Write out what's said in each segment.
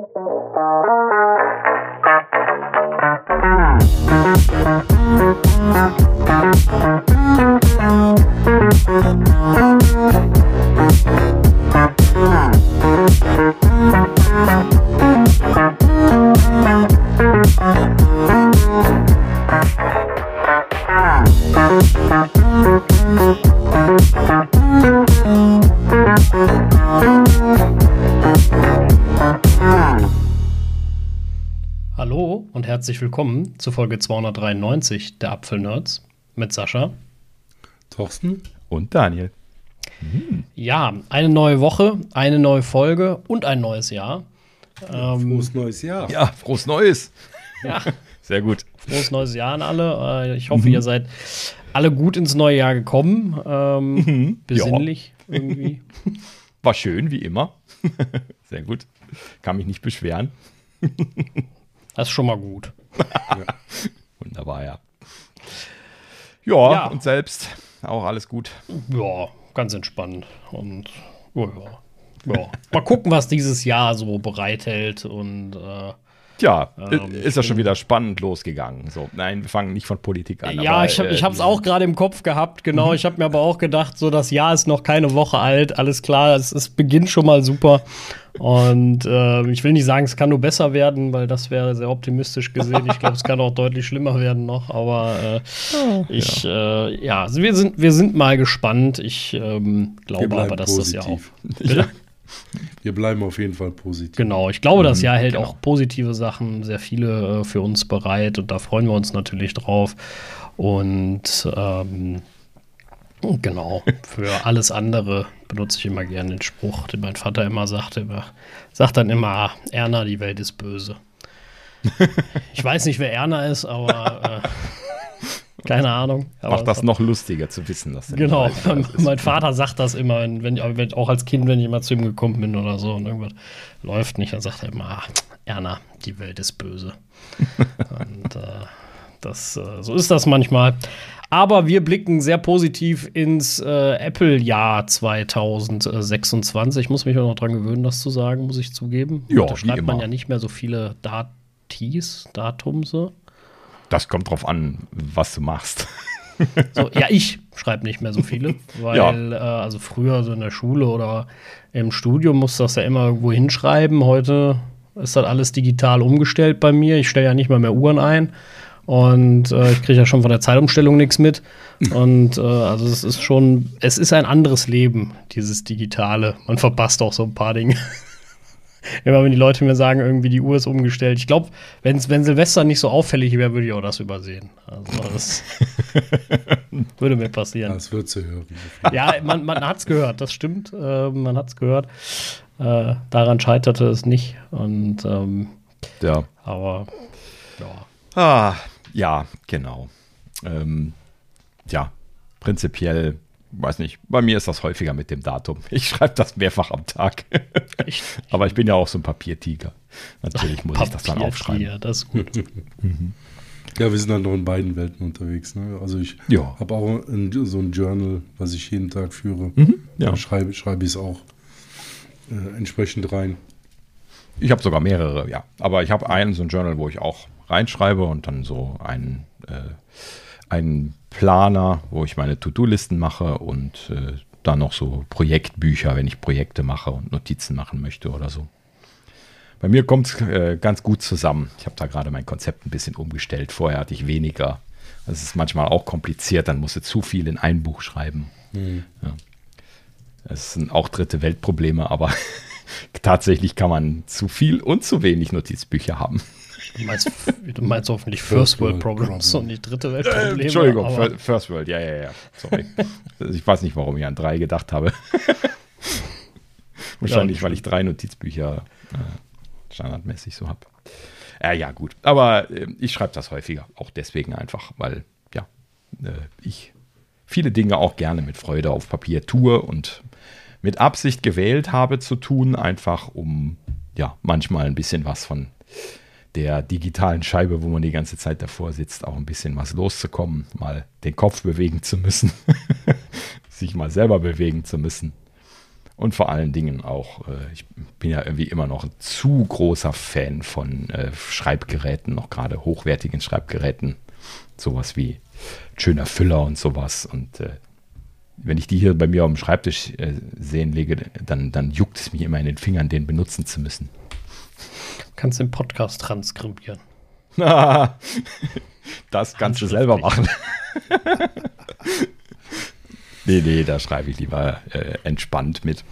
Hallo und herzlich willkommen zu Folge 293 der Apfelnerds mit Sascha, Thorsten und Daniel. Ja, eine neue Woche, eine neue Folge und ein neues Jahr. Frohes neues Jahr. Ja, frohes Neues. Ja, Sehr gut. frohes neues Jahr an alle. Ich hoffe, ihr seid alle gut ins neue Jahr gekommen. Besinnlich irgendwie. War schön, wie immer. Sehr gut. Kann mich nicht beschweren. Das ist schon mal gut. Wunderbar, ja. Ja, Ja. und selbst auch alles gut. Ja, ganz entspannt. Und ja. Mal gucken, was dieses Jahr so bereithält. Und Tja, ist ja schon wieder spannend losgegangen. So, nein, wir fangen nicht von Politik an. ja, aber, ich habe es auch gerade im Kopf gehabt, genau. Ich habe mir aber auch gedacht, so das Jahr ist noch keine Woche alt, alles klar, es beginnt schon mal super. Und ich will nicht sagen, es kann nur besser werden, weil das wäre sehr optimistisch gesehen. Ich glaube, es kann auch deutlich schlimmer werden noch, aber also wir sind mal gespannt. Ich glaube aber, dass das ja auch. Ja. Wir bleiben auf jeden Fall positiv. Genau, ich glaube, das Jahr hält genau. auch positive Sachen, sehr viele für uns bereit und da freuen wir uns natürlich drauf. Und genau, für alles andere benutze ich immer gerne den Spruch, den mein Vater immer sagte. Er sagt dann immer, Erna, die Welt ist böse. Ich weiß nicht, wer Erna ist, aber keine Ahnung. Aber macht das noch lustiger zu wissen, dass der genau, nicht weiß, wer das ist. mein Vater sagt das immer, wenn auch als Kind, wenn ich mal zu ihm gekommen bin oder so und irgendwas läuft nicht, dann sagt er immer, Erna, die Welt ist böse. Und so ist das manchmal. Aber wir blicken sehr positiv ins Apple-Jahr 2026. Ich muss mich auch noch dran gewöhnen, das zu sagen, muss ich zugeben. Ja, Da wie schreibt man immer. ja nicht mehr so viele Datumse. Das kommt drauf an, was du machst. So, ja, ich schreibe nicht mehr so viele, weil also früher so in der Schule oder im Studium musste das ja immer irgendwo hinschreiben. Heute ist das alles digital umgestellt bei mir. Ich stelle ja nicht mal mehr Uhren ein und ich kriege ja schon von der Zeitumstellung nichts mit. Und also es ist ein anderes Leben, dieses Digitale. Man verpasst auch so ein paar Dinge. Immer wenn die Leute mir sagen, irgendwie die Uhr ist umgestellt. Ich glaube, wenn Silvester nicht so auffällig wäre, würde ich auch das übersehen. Also das würde mir passieren. Das wird zu hören. Ja, man hat es gehört, das stimmt. Man hat es gehört. Daran scheiterte es nicht. Und Ja. aber ja. Ja, genau. Ja, prinzipiell, weiß nicht, bei mir ist das häufiger mit dem Datum. Ich schreibe das mehrfach am Tag. Echt? Aber ich bin ja auch so ein Papiertiger. Natürlich muss ich das dann aufschreiben. Ja, das ist gut. Ja, wir sind dann noch in beiden Welten unterwegs. Ne? Also ich Ja. habe auch so ein Journal, was ich jeden Tag führe. Ja. Da schreibe ich es auch entsprechend rein. Ich habe sogar mehrere, ja. Aber ich habe so ein Journal, wo ich auch reinschreibe und dann so einen Planer, wo ich meine To-Do-Listen mache und dann noch so Projektbücher, wenn ich Projekte mache und Notizen machen möchte oder so. Bei mir kommt es ganz gut zusammen. Ich habe da gerade mein Konzept ein bisschen umgestellt. Vorher hatte ich weniger. Das ist manchmal auch kompliziert, dann musst du zu viel in ein Buch schreiben. Ja. Es sind auch dritte Weltprobleme, aber tatsächlich kann man zu viel und zu wenig Notizbücher haben. Du meinst hoffentlich First World Problems und nicht dritte Weltprobleme. Entschuldigung, aber First World, ja. Sorry. Ich weiß nicht, warum ich an 3 gedacht habe. Wahrscheinlich, weil ich 3 Notizbücher standardmäßig so habe. Ja, gut. Aber ich schreibe das häufiger. Auch deswegen einfach, weil ich viele Dinge auch gerne mit Freude auf Papier tue und mit Absicht gewählt habe zu tun, einfach um manchmal ein bisschen was von der digitalen Scheibe, wo man die ganze Zeit davor sitzt, auch ein bisschen was loszukommen, mal den Kopf bewegen zu müssen, sich mal selber bewegen zu müssen. Und vor allen Dingen auch, ich bin ja irgendwie immer noch ein zu großer Fan von Schreibgeräten, noch gerade hochwertigen Schreibgeräten. Sowas wie schöner Füller und sowas. Und wenn ich die hier bei mir auf dem Schreibtisch sehen lege, dann juckt es mich immer in den Fingern, den benutzen zu müssen. Kannst den Podcast transkribieren. Das kannst du selber machen. Nee, da schreibe ich lieber entspannt mit.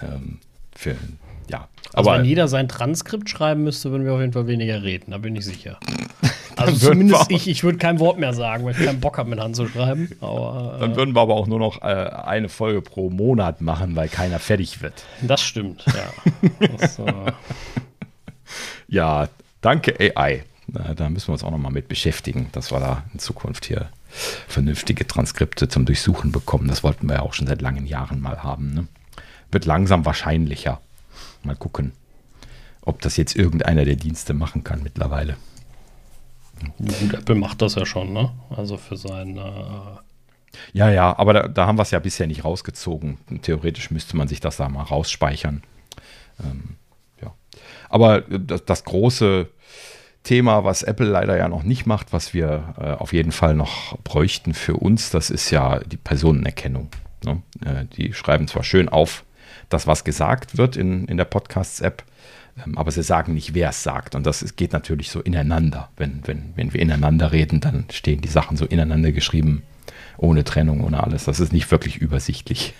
Also wenn jeder sein Transkript schreiben müsste, würden wir auf jeden Fall weniger reden, da bin ich sicher. Also zumindest ich würde kein Wort mehr sagen, weil ich keinen Bock habe, mit Hand zu schreiben. Dann würden wir aber auch nur noch eine Folge pro Monat machen, weil keiner fertig wird. Das stimmt, ja. Ja, danke AI. Da müssen wir uns auch noch mal mit beschäftigen, dass wir da in Zukunft hier vernünftige Transkripte zum Durchsuchen bekommen. Das wollten wir ja auch schon seit langen Jahren mal haben. Ne? Wird langsam wahrscheinlicher. Mal gucken, ob das jetzt irgendeiner der Dienste machen kann mittlerweile. Gut, Apple macht das ja schon, ne? Also für sein Ja, aber da haben wir es ja bisher nicht rausgezogen. Theoretisch müsste man sich das da mal rausspeichern. Ja. Aber das große Thema, was Apple leider ja noch nicht macht, was wir auf jeden Fall noch bräuchten für uns, das ist ja die Personenerkennung. Ne? Die schreiben zwar schön auf, das, was gesagt wird in der Podcasts-App, aber sie sagen nicht, wer es sagt. Und das geht natürlich so ineinander. Wenn wir ineinander reden, dann stehen die Sachen so ineinander geschrieben, ohne Trennung, ohne alles. Das ist nicht wirklich übersichtlich.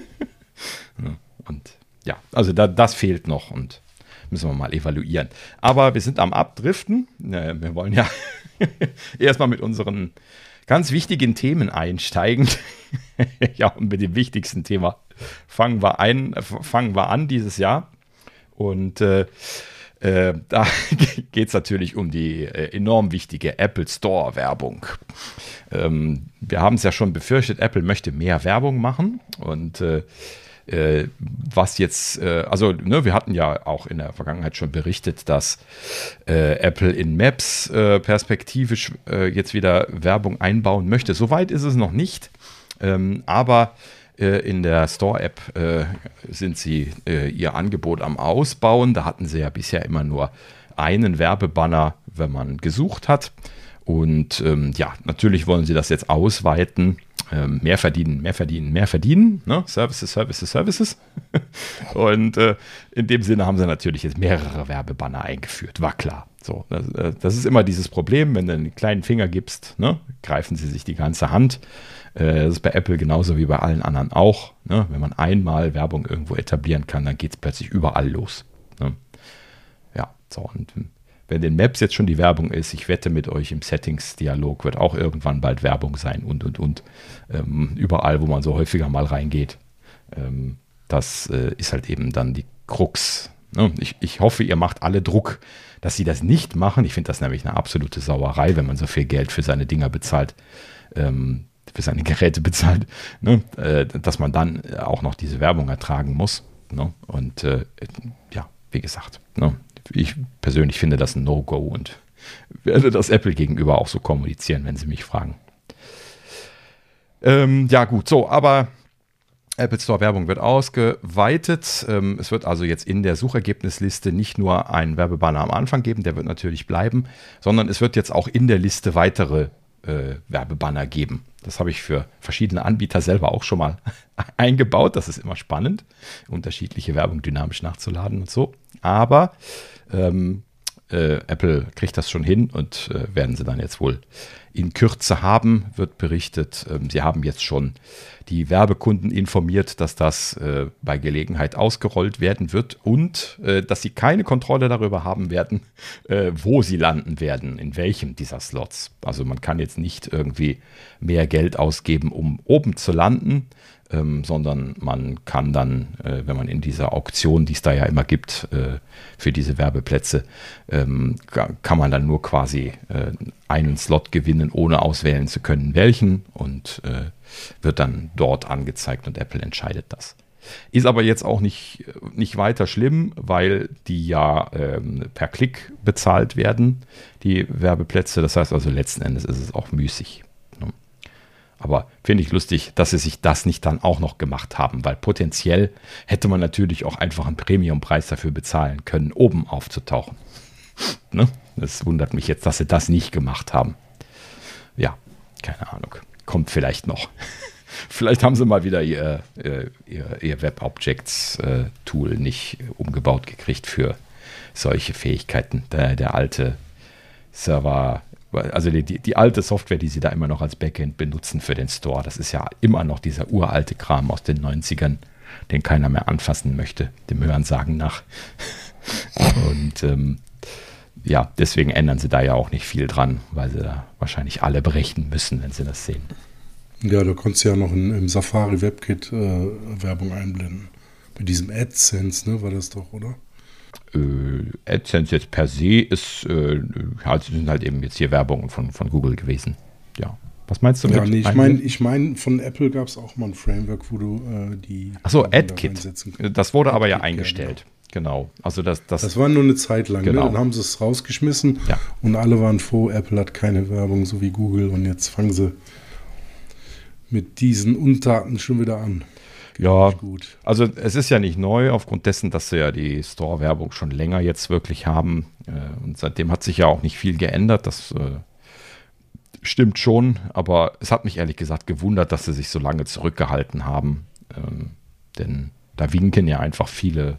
Und ja, also das fehlt noch und müssen wir mal evaluieren. Aber wir sind am Abdriften. Wir wollen ja erstmal mit unseren ganz wichtigen Themen einsteigen. Ja, und mit dem wichtigsten Thema fangen wir an dieses Jahr. Und da geht es natürlich um die enorm wichtige Apple Store Werbung. Wir haben es ja schon befürchtet, Apple möchte mehr Werbung machen. Und was jetzt, wir hatten ja auch in der Vergangenheit schon berichtet, dass Apple in Maps perspektivisch jetzt wieder Werbung einbauen möchte. Soweit ist es noch nicht, aber in der Store-App sind sie ihr Angebot am Ausbauen. Da hatten sie ja bisher immer nur einen Werbebanner, wenn man gesucht hat. Und natürlich wollen sie das jetzt ausweiten. Mehr verdienen. Ne? Services. Und in dem Sinne haben sie natürlich jetzt mehrere Werbebanner eingeführt. War klar. So, das ist immer dieses Problem, wenn du einen kleinen Finger gibst, ne, greifen sie sich die ganze Hand. Das ist bei Apple genauso wie bei allen anderen auch. Ne? Wenn man einmal Werbung irgendwo etablieren kann, dann geht es plötzlich überall los. Ne? Ja, so. Und wenn in Maps jetzt schon die Werbung ist, ich wette mit euch, im Settings-Dialog wird auch irgendwann bald Werbung sein und. Überall, wo man so häufiger mal reingeht. Das ist halt eben dann die Krux. Ne? Ich hoffe, ihr macht alle Druck, dass sie das nicht machen. Ich finde das nämlich eine absolute Sauerei, wenn man so viel Geld für seine Dinger bezahlt. Für seine Geräte bezahlt, ne? Dass man dann auch noch diese Werbung ertragen muss. Ne? Und wie gesagt, ne? Ich persönlich finde das ein No-Go und werde das Apple gegenüber auch so kommunizieren, wenn sie mich fragen. Gut, so, aber Apple Store Werbung wird ausgeweitet. Es wird also jetzt in der Suchergebnisliste nicht nur einen Werbebanner am Anfang geben, der wird natürlich bleiben, sondern es wird jetzt auch in der Liste weitere Werbebanner geben. Das habe ich für verschiedene Anbieter selber auch schon mal eingebaut. Das ist immer spannend, unterschiedliche Werbung dynamisch nachzuladen und so. Aber Apple kriegt das schon hin und werden sie dann jetzt wohl in Kürze haben, wird berichtet. Sie haben jetzt schon die Werbekunden informiert, dass das bei Gelegenheit ausgerollt werden wird und dass sie keine Kontrolle darüber haben werden, wo sie landen werden, in welchem dieser Slots. Also man kann jetzt nicht irgendwie mehr Geld ausgeben, um oben zu landen, sondern man kann dann, wenn man in dieser Auktion, die es da ja immer gibt, für diese Werbeplätze, kann man dann nur quasi einen Slot gewinnen, ohne auswählen zu können, welchen, und wird dann dort angezeigt und Apple entscheidet das. Ist aber jetzt auch nicht weiter schlimm, weil die ja per Klick bezahlt werden, die Werbeplätze. Das heißt also, letzten Endes ist es auch müßig. Aber finde ich lustig, dass sie sich das nicht dann auch noch gemacht haben, weil potenziell hätte man natürlich auch einfach einen Premiumpreis dafür bezahlen können, oben aufzutauchen. Ne? Das wundert mich jetzt, dass sie das nicht gemacht haben. Ja, keine Ahnung. Kommt vielleicht noch. Vielleicht haben sie mal wieder ihr Web-Objects-Tool nicht umgebaut gekriegt für solche Fähigkeiten. Der alte Server, also die alte Software, die sie da immer noch als Backend benutzen für den Store, das ist ja immer noch dieser uralte Kram aus den 90ern, den keiner mehr anfassen möchte, dem Hörensagen nach. Und ja, deswegen ändern sie da ja auch nicht viel dran, weil sie da wahrscheinlich alle brechen müssen, wenn sie das sehen. Ja, du konntest ja noch im Safari WebKit Werbung einblenden. Mit diesem AdSense, ne, war das doch, oder? AdSense jetzt per se ist, sind halt eben jetzt hier Werbungen von Google gewesen. Ja. Was meinst du mit? Ja, nee, ich meine, von Apple gab es auch mal ein Framework, wo du die. Achso, AdKit. Das wurde aber ja eingestellt. Ja, genau. Also das war nur eine Zeit lang. Genau. Ne? Dann haben sie es rausgeschmissen und alle waren froh, Apple hat keine Werbung, so wie Google. Und jetzt fangen sie mit diesen Untaten schon wieder an. Ja, gut. Also es ist ja nicht neu, aufgrund dessen, dass sie ja die Store-Werbung schon länger jetzt wirklich haben. Und seitdem hat sich ja auch nicht viel geändert. Das stimmt schon, aber es hat mich ehrlich gesagt gewundert, dass sie sich so lange zurückgehalten haben. Denn da winken ja einfach viele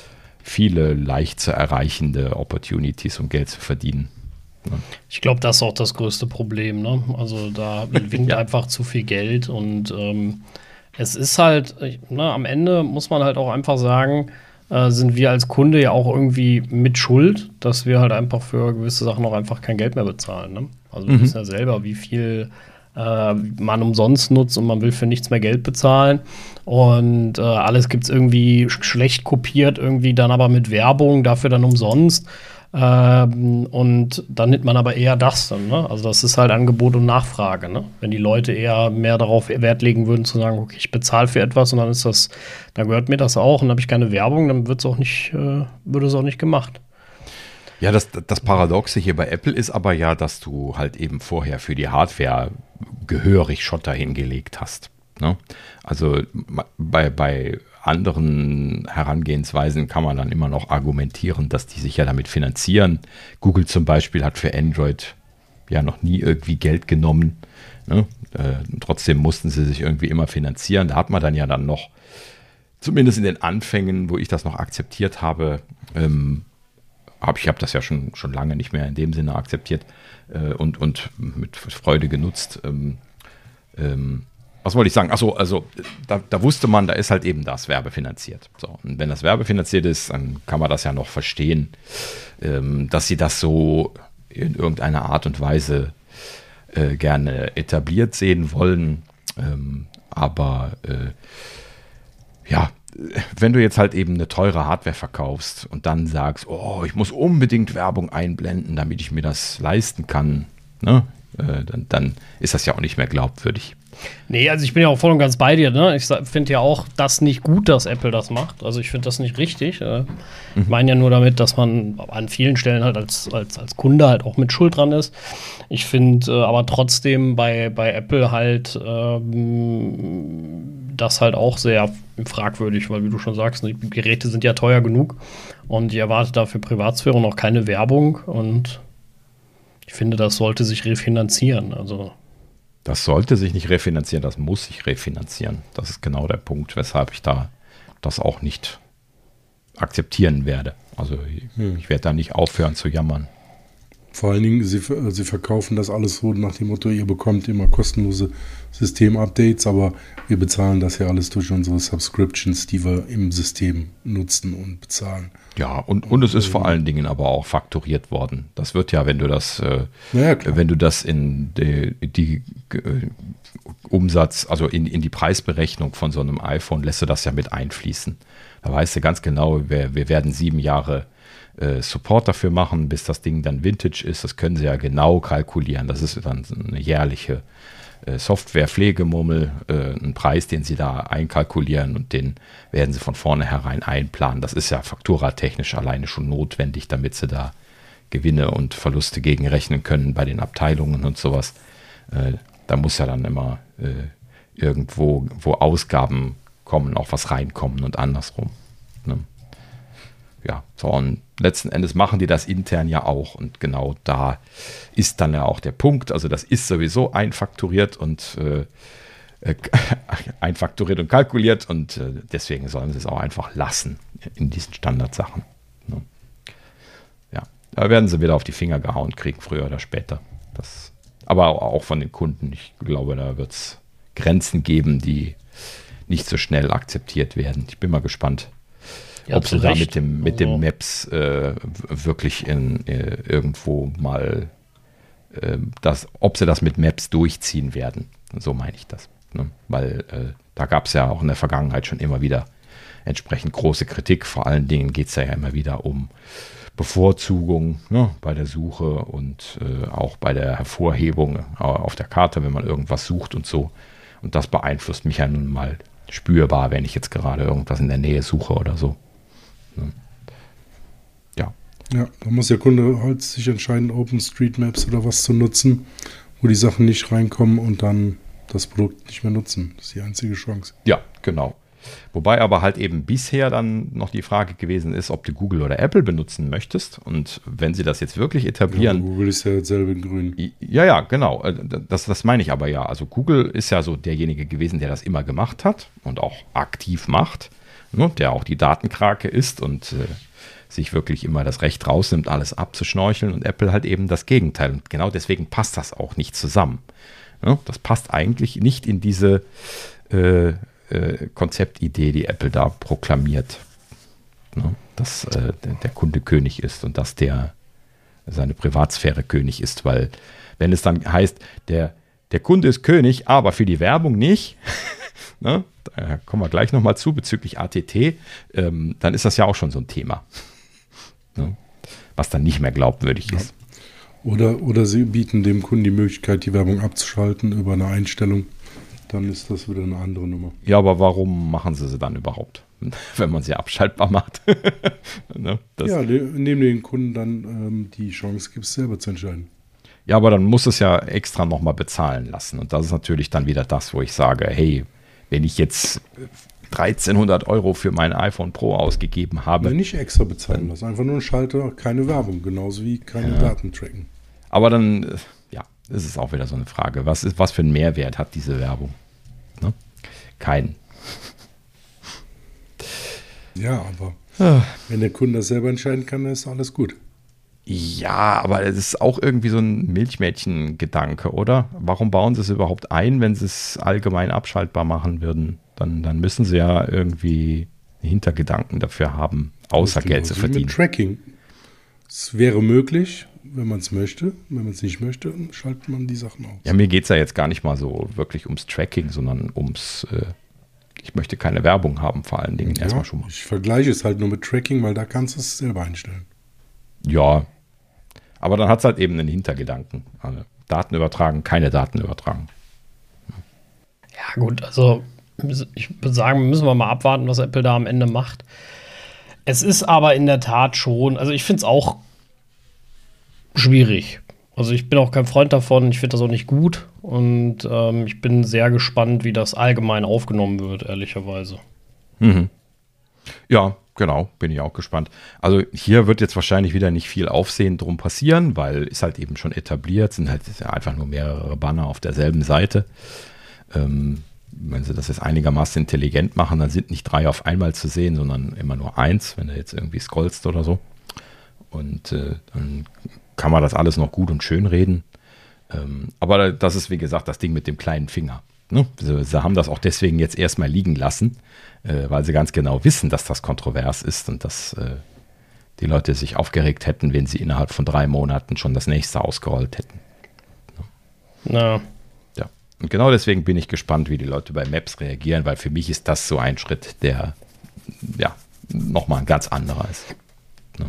leicht zu erreichende Opportunities, um Geld zu verdienen. Ja. Ich glaube, das ist auch das größte Problem. Ne? Also da winkt einfach zu viel Geld und es ist halt, am Ende muss man halt auch einfach sagen, sind wir als Kunde ja auch irgendwie mit Schuld, dass wir halt einfach für gewisse Sachen auch einfach kein Geld mehr bezahlen. Ne? Also wir wissen ja selber, wie viel man umsonst nutzt und man will für nichts mehr Geld bezahlen. Und alles gibt es irgendwie schlecht kopiert, irgendwie dann aber mit Werbung, dafür dann umsonst. Und dann nimmt man aber eher das dann, ne? Also das ist halt Angebot und Nachfrage, ne? Wenn die Leute eher mehr darauf Wert legen würden, zu sagen, okay, ich bezahle für etwas und dann ist das, dann gehört mir das auch und dann habe ich keine Werbung, dann würde es auch nicht gemacht. Ja, das Paradoxe hier bei Apple ist aber ja, dass du halt eben vorher für die Hardware gehörig Schotter hingelegt hast, ne? Also bei anderen Herangehensweisen kann man dann immer noch argumentieren, dass die sich ja damit finanzieren. Google zum Beispiel hat für Android ja noch nie irgendwie Geld genommen, ne? Trotzdem mussten sie sich irgendwie immer finanzieren. Da hat man dann ja dann noch, zumindest in den Anfängen, wo ich das noch akzeptiert habe, ich habe das ja schon lange nicht mehr in dem Sinne akzeptiert und mit Freude genutzt. Was wollte ich sagen? Achso, also da wusste man, da ist halt eben das werbefinanziert. So, und wenn das werbefinanziert ist, dann kann man das ja noch verstehen, dass sie das so in irgendeiner Art und Weise gerne etabliert sehen wollen. Aber wenn du jetzt halt eben eine teure Hardware verkaufst und dann sagst, oh, ich muss unbedingt Werbung einblenden, damit ich mir das leisten kann, ne? Dann ist das ja auch nicht mehr glaubwürdig. Nee, also ich bin ja auch voll und ganz bei dir. Ne? Ich finde ja auch das nicht gut, dass Apple das macht. Also ich finde das nicht richtig. Ich meine ja nur damit, dass man an vielen Stellen halt als Kunde halt auch mit Schuld dran ist. Ich finde aber trotzdem bei Apple halt das halt auch sehr fragwürdig, weil wie du schon sagst, die Geräte sind ja teuer genug und ich erwarte dafür Privatsphäre und auch keine Werbung und ich finde, das sollte sich refinanzieren. Also das sollte sich nicht refinanzieren, das muss sich refinanzieren. Das ist genau der Punkt, weshalb ich da das auch nicht akzeptieren werde. Also ich werde da nicht aufhören zu jammern. Vor allen Dingen, sie verkaufen das alles so nach dem Motto, ihr bekommt immer kostenlose System-Updates, aber wir bezahlen das ja alles durch unsere Subscriptions, die wir im System nutzen und bezahlen. Ja, und es ist vor allen Dingen aber auch fakturiert worden. Das wird ja, wenn du das, wenn du das in die Umsatz, also in die Preisberechnung von so einem iPhone, lässt du das ja mit einfließen. Da weißt du ganz genau, wir werden 7 Jahre Support dafür machen, bis das Ding dann Vintage ist. Das können sie ja genau kalkulieren. Das ist dann eine jährliche Software-Pflegemummel, ein Preis, den sie da einkalkulieren und den werden sie von vornherein einplanen. Das ist ja fakturatechnisch alleine schon notwendig, damit sie da Gewinne und Verluste gegenrechnen können bei den Abteilungen und sowas. Da muss ja dann immer irgendwo, wo Ausgaben kommen, auch was reinkommen und andersrum. Ne? Ja, so, und letzten Endes machen die das intern ja auch, und genau da ist dann ja auch der Punkt. Also das ist sowieso einfakturiert und kalkuliert, und deswegen sollen sie es auch einfach lassen in diesen Standardsachen. Ne? Ja, da werden sie wieder auf die Finger gehauen kriegen, früher oder später. Aber auch von den Kunden. Ich glaube, da wird es Grenzen geben, die nicht so schnell akzeptiert werden. Ich bin mal gespannt, ob sie da mit dem Maps wirklich irgendwo mal ob sie das mit Maps durchziehen werden. So meine ich das. Ne? Weil da gab es ja auch in der Vergangenheit schon immer wieder entsprechend große Kritik. Vor allen Dingen geht es ja immer wieder um Bevorzugung, ne, bei der Suche und auch bei der Hervorhebung auf der Karte, wenn man irgendwas sucht und so. Und das beeinflusst mich ja nun mal spürbar, wenn ich jetzt gerade irgendwas in der Nähe suche oder so. Ne? Ja. Ja, da muss der Kunde halt sich entscheiden, OpenStreetMaps oder was zu nutzen, wo die Sachen nicht reinkommen und dann das Produkt nicht mehr nutzen. Das ist die einzige Chance. Ja, genau. Wobei aber halt eben bisher dann noch die Frage gewesen ist, ob du Google oder Apple benutzen möchtest. Und wenn sie das jetzt wirklich etablieren. Ja, Google ist ja jetzt selber in grün. Ja, genau. Das meine ich aber ja. Also Google ist ja so derjenige gewesen, der das immer gemacht hat und auch aktiv macht. Ne, der auch die Datenkrake ist und sich wirklich immer das Recht rausnimmt, alles abzuschnorcheln. Und Apple halt eben das Gegenteil. Und genau deswegen passt das auch nicht zusammen. Ne, das passt eigentlich nicht in diese Konzeptidee, die Apple da proklamiert, ne? Dass der Kunde König ist und dass seine Privatsphäre König ist, weil wenn es dann heißt, der Kunde ist König, aber für die Werbung nicht, ne? Da kommen wir gleich nochmal zu bezüglich ATT, dann ist das ja auch schon so ein Thema, ne? Was dann nicht mehr glaubwürdig ist. Oder sie bieten dem Kunden die Möglichkeit, die Werbung abzuschalten über eine Einstellung. Dann ist das wieder eine andere Nummer. Ja, aber warum machen sie dann überhaupt, wenn man sie abschaltbar macht? Ne, indem du den Kunden dann die Chance gibst, selber zu entscheiden. Ja, aber dann muss es ja extra nochmal bezahlen lassen. Und das ist natürlich dann wieder das, wo ich sage, hey, wenn ich jetzt 1.300 € für mein iPhone Pro ausgegeben habe. Nee, nicht extra bezahlen lassen, einfach nur ein Schalter, keine Werbung, genauso wie keine Daten tracken. Aber dann, ist es auch wieder so eine Frage. Was für einen Mehrwert hat diese Werbung? Ne? Keinen. Ja, aber wenn der Kunde das selber entscheiden kann, dann ist alles gut. Ja, aber es ist auch irgendwie so ein Milchmädchen-Gedanke, oder? Warum bauen sie es überhaupt ein, wenn sie es allgemein abschaltbar machen würden? Dann müssen sie ja irgendwie einen Hintergedanken dafür haben, außer Geld zu verdienen. Mit Tracking. Es wäre möglich, wenn man es möchte. Wenn man es nicht möchte, dann schaltet man die Sachen aus. Ja, mir geht es ja jetzt gar nicht mal so wirklich ums Tracking, sondern ich möchte keine Werbung haben, vor allen Dingen erstmal schon mal. Ich vergleiche es halt nur mit Tracking, weil da kannst du es selber einstellen. Ja, aber dann hat es halt eben einen Hintergedanken. Also Daten übertragen, keine Daten übertragen. Ja gut, also ich würde sagen, müssen wir mal abwarten, was Apple da am Ende macht. Es ist aber in der Tat schon, also ich finde es auch schwierig. Also ich bin auch kein Freund davon, ich finde das auch nicht gut und ich bin sehr gespannt, wie das allgemein aufgenommen wird, ehrlicherweise. Mhm. Ja, genau, bin ich auch gespannt. Also hier wird jetzt wahrscheinlich wieder nicht viel Aufsehen drum passieren, weil ist halt eben schon etabliert, sind halt einfach nur mehrere Banner auf derselben Seite. Wenn sie das jetzt einigermaßen intelligent machen, dann sind nicht 3 auf einmal zu sehen, sondern immer nur 1, wenn du jetzt irgendwie scrollst oder so. Und dann kann man das alles noch gut und schön reden. Aber das ist, wie gesagt, das Ding mit dem kleinen Finger. Ne? Sie haben das auch deswegen jetzt erstmal liegen lassen, weil sie ganz genau wissen, dass das kontrovers ist und dass die Leute sich aufgeregt hätten, wenn sie innerhalb von 3 Monaten schon das nächste ausgerollt hätten. Ja. Ja. Und genau deswegen bin ich gespannt, wie die Leute bei Maps reagieren, weil für mich ist das so ein Schritt, der nochmal ein ganz anderer ist. Ne?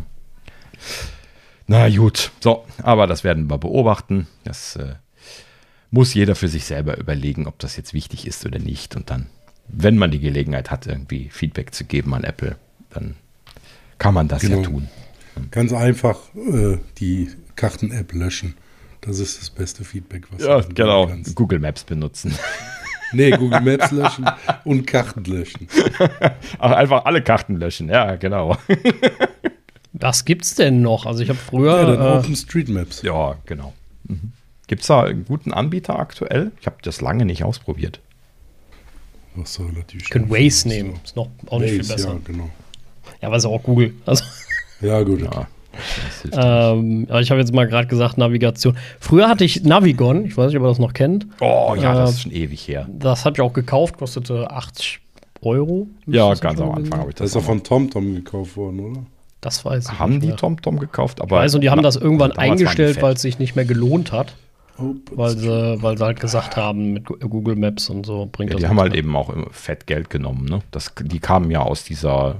Na gut, so, aber das werden wir beobachten. Das muss jeder für sich selber überlegen, ob das jetzt wichtig ist oder nicht. Und dann, wenn man die Gelegenheit hat, irgendwie Feedback zu geben an Apple, dann kann man das ja tun. Ganz einfach die Karten-App löschen. Das ist das beste Feedback, was du genau, kannst. Google Maps benutzen. Nee, Google Maps löschen und Karten löschen. Ach, einfach alle Karten löschen, ja, genau. Was gibt's denn noch? Also ich habe früher. Ja, dann OpenStreetMaps. Ja, genau. Mhm. Gibt es da einen guten Anbieter aktuell? Ich habe das lange nicht ausprobiert. Was so relativ können Waze nehmen. Ist noch auch nicht viel besser. Ja, genau. Ja, aber ist auch Google. Also. Ja, gut. Ja. Aber ich habe jetzt mal gerade gesagt, Navigation. Früher hatte ich Navigon, ich weiß nicht, ob ihr das noch kennt. Oh ja, das ist schon ewig her. Das habe ich auch gekauft, kostete 80 €. Ja, ganz am Anfang habe ich das. Das ist doch von TomTom gekauft worden, oder? Das weiß ich Haben nicht die mehr. TomTom gekauft? Aber und die haben das irgendwann eingestellt, weil weil es sich nicht mehr gelohnt hat. Oh, Weil sie halt gesagt haben, mit Google Maps und so bringt das die haben halt mehr. eben auch fett Geld genommen. Ne? Die kamen ja aus dieser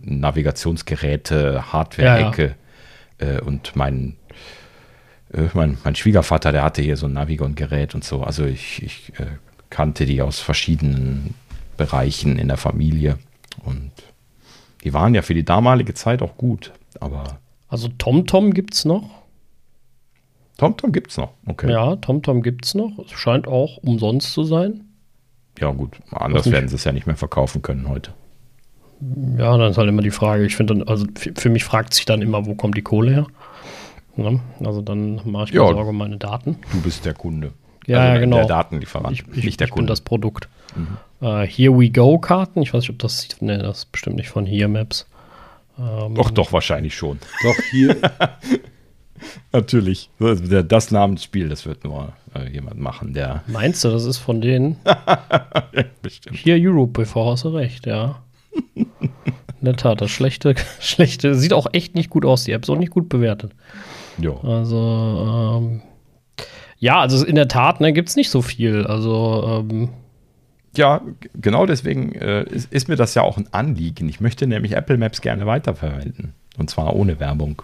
Navigationsgeräte-Hardware-Ecke. Und mein Schwiegervater, der hatte hier so ein Navigon-Gerät und so. Also ich kannte die aus verschiedenen Bereichen in der Familie. Und die waren ja für die damalige Zeit auch gut. Aber Also TomTom gibt's noch. TomTom gibt's noch, okay. Ja, TomTom gibt's noch. Es scheint auch umsonst zu sein. Ja gut, anders werden sie es ja nicht mehr verkaufen können heute. Ja, dann ist halt immer die Frage. Ich finde dann, also für mich fragt sich dann immer, wo kommt die Kohle her? Ne? Also dann mache ich mir Sorge um meine Daten. Du bist der Kunde. Ja, also genau. Der Datenlieferant, nicht der Ich Kunde. bin das Produkt. Here We Go Karten. Ich weiß nicht, ob das, ne, das ist bestimmt nicht von Here Maps. Doch, wahrscheinlich schon. Doch, hier. Natürlich. Das Namensspiel, das wird nur jemand machen, der. Meinst du, das ist von denen? Bestimmt. Hier Europe, bevor hast du recht, ja. In der Tat, das schlechte, sieht auch echt nicht gut aus. Die App ist auch nicht gut bewertet. Ja. Also, ja, also in der Tat, ne, gibt es nicht so viel. Also, Ja, genau deswegen ist mir das ja auch ein Anliegen. Ich möchte nämlich Apple Maps gerne weiterverwenden. Und zwar ohne Werbung.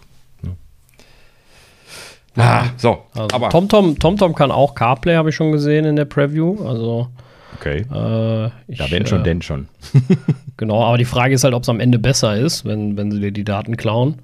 Ne? So, also aber. TomTom kann auch CarPlay, habe ich schon gesehen in der Preview. Also, Okay. Ja, wenn schon, denn schon. Genau, aber die Frage ist halt, ob es am Ende besser ist, wenn sie dir die Daten klauen.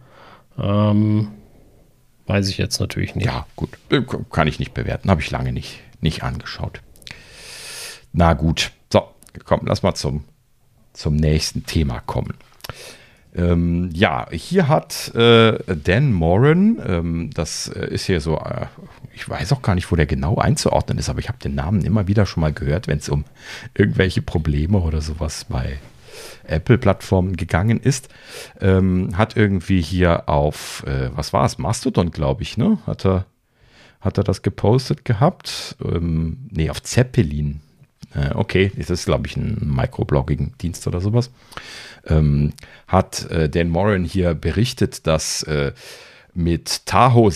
Weiß ich jetzt natürlich nicht. Ja, gut. Kann ich nicht bewerten. Habe ich lange nicht angeschaut. Na gut. So, komm, lass mal zum nächsten Thema kommen. Ja, hier hat Dan Moren, das ist hier so, ich weiß auch gar nicht, wo der genau einzuordnen ist, aber ich habe den Namen immer wieder schon mal gehört, wenn es um irgendwelche Probleme oder sowas bei Apple-Plattformen gegangen ist. Hat irgendwie hier auf, was war es, Mastodon, glaube ich, ne? Hat er das gepostet gehabt? Nee, auf Zeppelin. Okay, das ist, glaube ich, ein Microblogging-Dienst oder sowas. Hat Dan Moren hier berichtet, dass mit Tahoe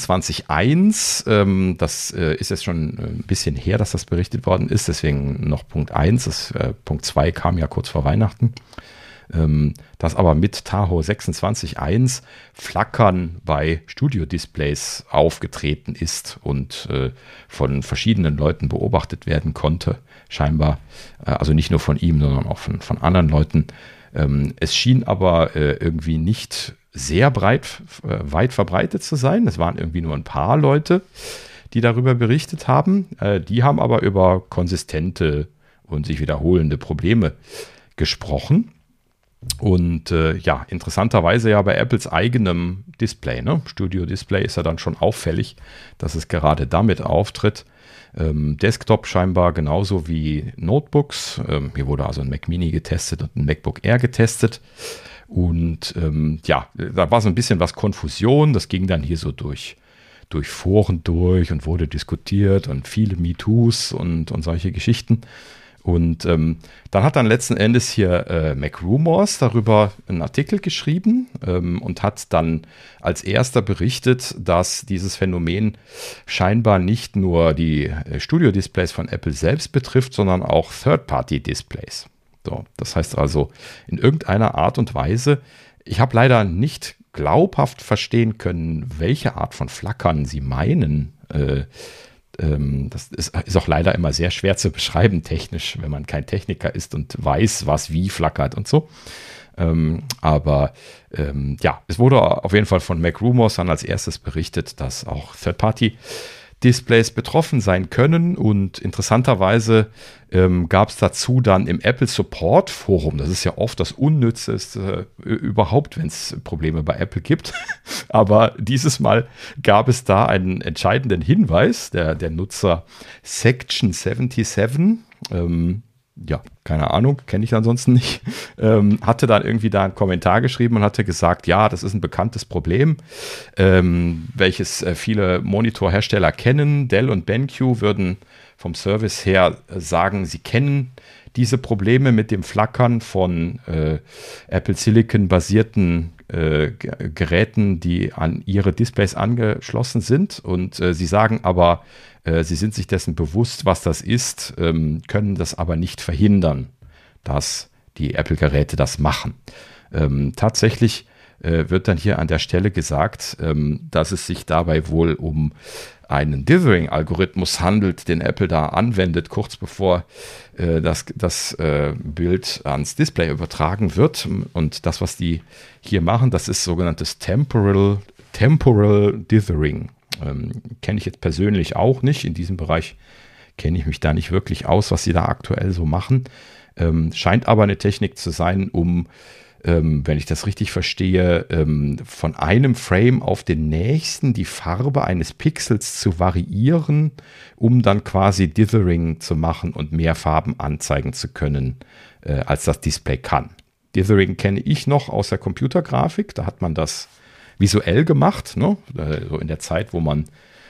26.1, das ist jetzt schon ein bisschen her, dass das berichtet worden ist, deswegen noch Punkt 1, Punkt 2 kam ja kurz vor Weihnachten, dass aber mit Tahoe 26.1 Flackern bei Studio-Displays aufgetreten ist und von verschiedenen Leuten beobachtet werden konnte, scheinbar, also nicht nur von ihm, sondern auch von anderen Leuten. Es schien aber irgendwie nicht sehr weit verbreitet zu sein. Es waren irgendwie nur ein paar Leute, die darüber berichtet haben. Die haben aber über konsistente und sich wiederholende Probleme gesprochen. Und ja, interessanterweise ja bei Apples eigenem Display, ne? Studio Display ist ja dann schon auffällig, dass es gerade damit auftritt. Desktop scheinbar genauso wie Notebooks. Hier wurde also ein Mac Mini getestet und ein MacBook Air getestet. Und ja, da war so ein bisschen was Konfusion. Das ging dann hier so durch Foren durch und wurde diskutiert und viele MeToos und solche Geschichten. Und dann hat dann letzten Endes hier MacRumors darüber einen Artikel geschrieben und hat dann als erster berichtet, dass dieses Phänomen scheinbar nicht nur die Studio-Displays von Apple selbst betrifft, sondern auch Third-Party-Displays. So, das heißt also in irgendeiner Art und Weise, ich habe leider nicht glaubhaft verstehen können, welche Art von Flackern sie meinen. Das ist auch leider immer sehr schwer zu beschreiben technisch, wenn man kein Techniker ist und weiß, was wie flackert und so. Aber ja, es wurde auf jeden Fall von MacRumors dann als erstes berichtet, dass auch Third-Party Displays betroffen sein können. Und interessanterweise gab es dazu dann im Apple Support Forum, das ist ja oft das Unnützeste überhaupt, wenn es Probleme bei Apple gibt. Aber dieses Mal gab es da einen entscheidenden Hinweis, der Nutzer Section77, ja, keine Ahnung, kenne ich ansonsten nicht, hatte dann irgendwie da einen Kommentar geschrieben und hatte gesagt, ja, das ist ein bekanntes Problem, welches viele Monitorhersteller kennen. Dell und BenQ würden vom Service her sagen, sie kennen diese Probleme mit dem Flackern von Apple Silicon basierten Geräten, die an ihre Displays angeschlossen sind. Und sie sagen aber, sie sind sich dessen bewusst, was das ist, können das aber nicht verhindern, dass die Apple-Geräte das machen. Tatsächlich wird dann hier an der Stelle gesagt, dass es sich dabei wohl um einen Dithering-Algorithmus handelt, den Apple da anwendet, kurz bevor das Bild ans Display übertragen wird. Und das, was die hier machen, das ist sogenanntes Temporal Dithering. Kenne ich jetzt persönlich auch nicht. In diesem Bereich kenne ich mich da nicht wirklich aus, was sie da aktuell so machen. Scheint aber eine Technik zu sein, um, wenn ich das richtig verstehe, von einem Frame auf den nächsten die Farbe eines Pixels zu variieren, um dann quasi Dithering zu machen und mehr Farben anzeigen zu können, als das Display kann. Dithering kenne ich noch aus der Computergrafik. Da hat man das visuell gemacht, ne? So in der Zeit, wo man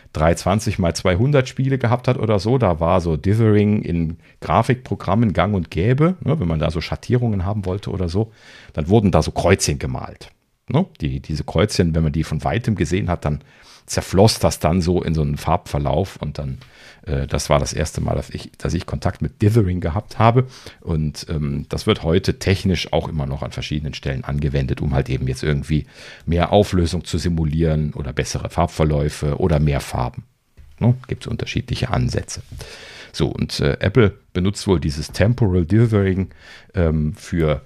320x200 Spiele gehabt hat oder so, da war so Dithering in Grafikprogrammen gang und gäbe, ne? Wenn man da so Schattierungen haben wollte oder so, dann wurden da so Kreuzchen gemalt. Ne? Diese Kreuzchen, wenn man die von Weitem gesehen hat, dann zerfloss das dann so in so einen Farbverlauf und dann, das war das erste Mal, dass ich Kontakt mit Dithering gehabt habe und das wird heute technisch auch immer noch an verschiedenen Stellen angewendet, um halt eben jetzt irgendwie mehr Auflösung zu simulieren oder bessere Farbverläufe oder mehr Farben. Ne? Gibt es unterschiedliche Ansätze. So, und Apple benutzt wohl dieses Temporal Dithering für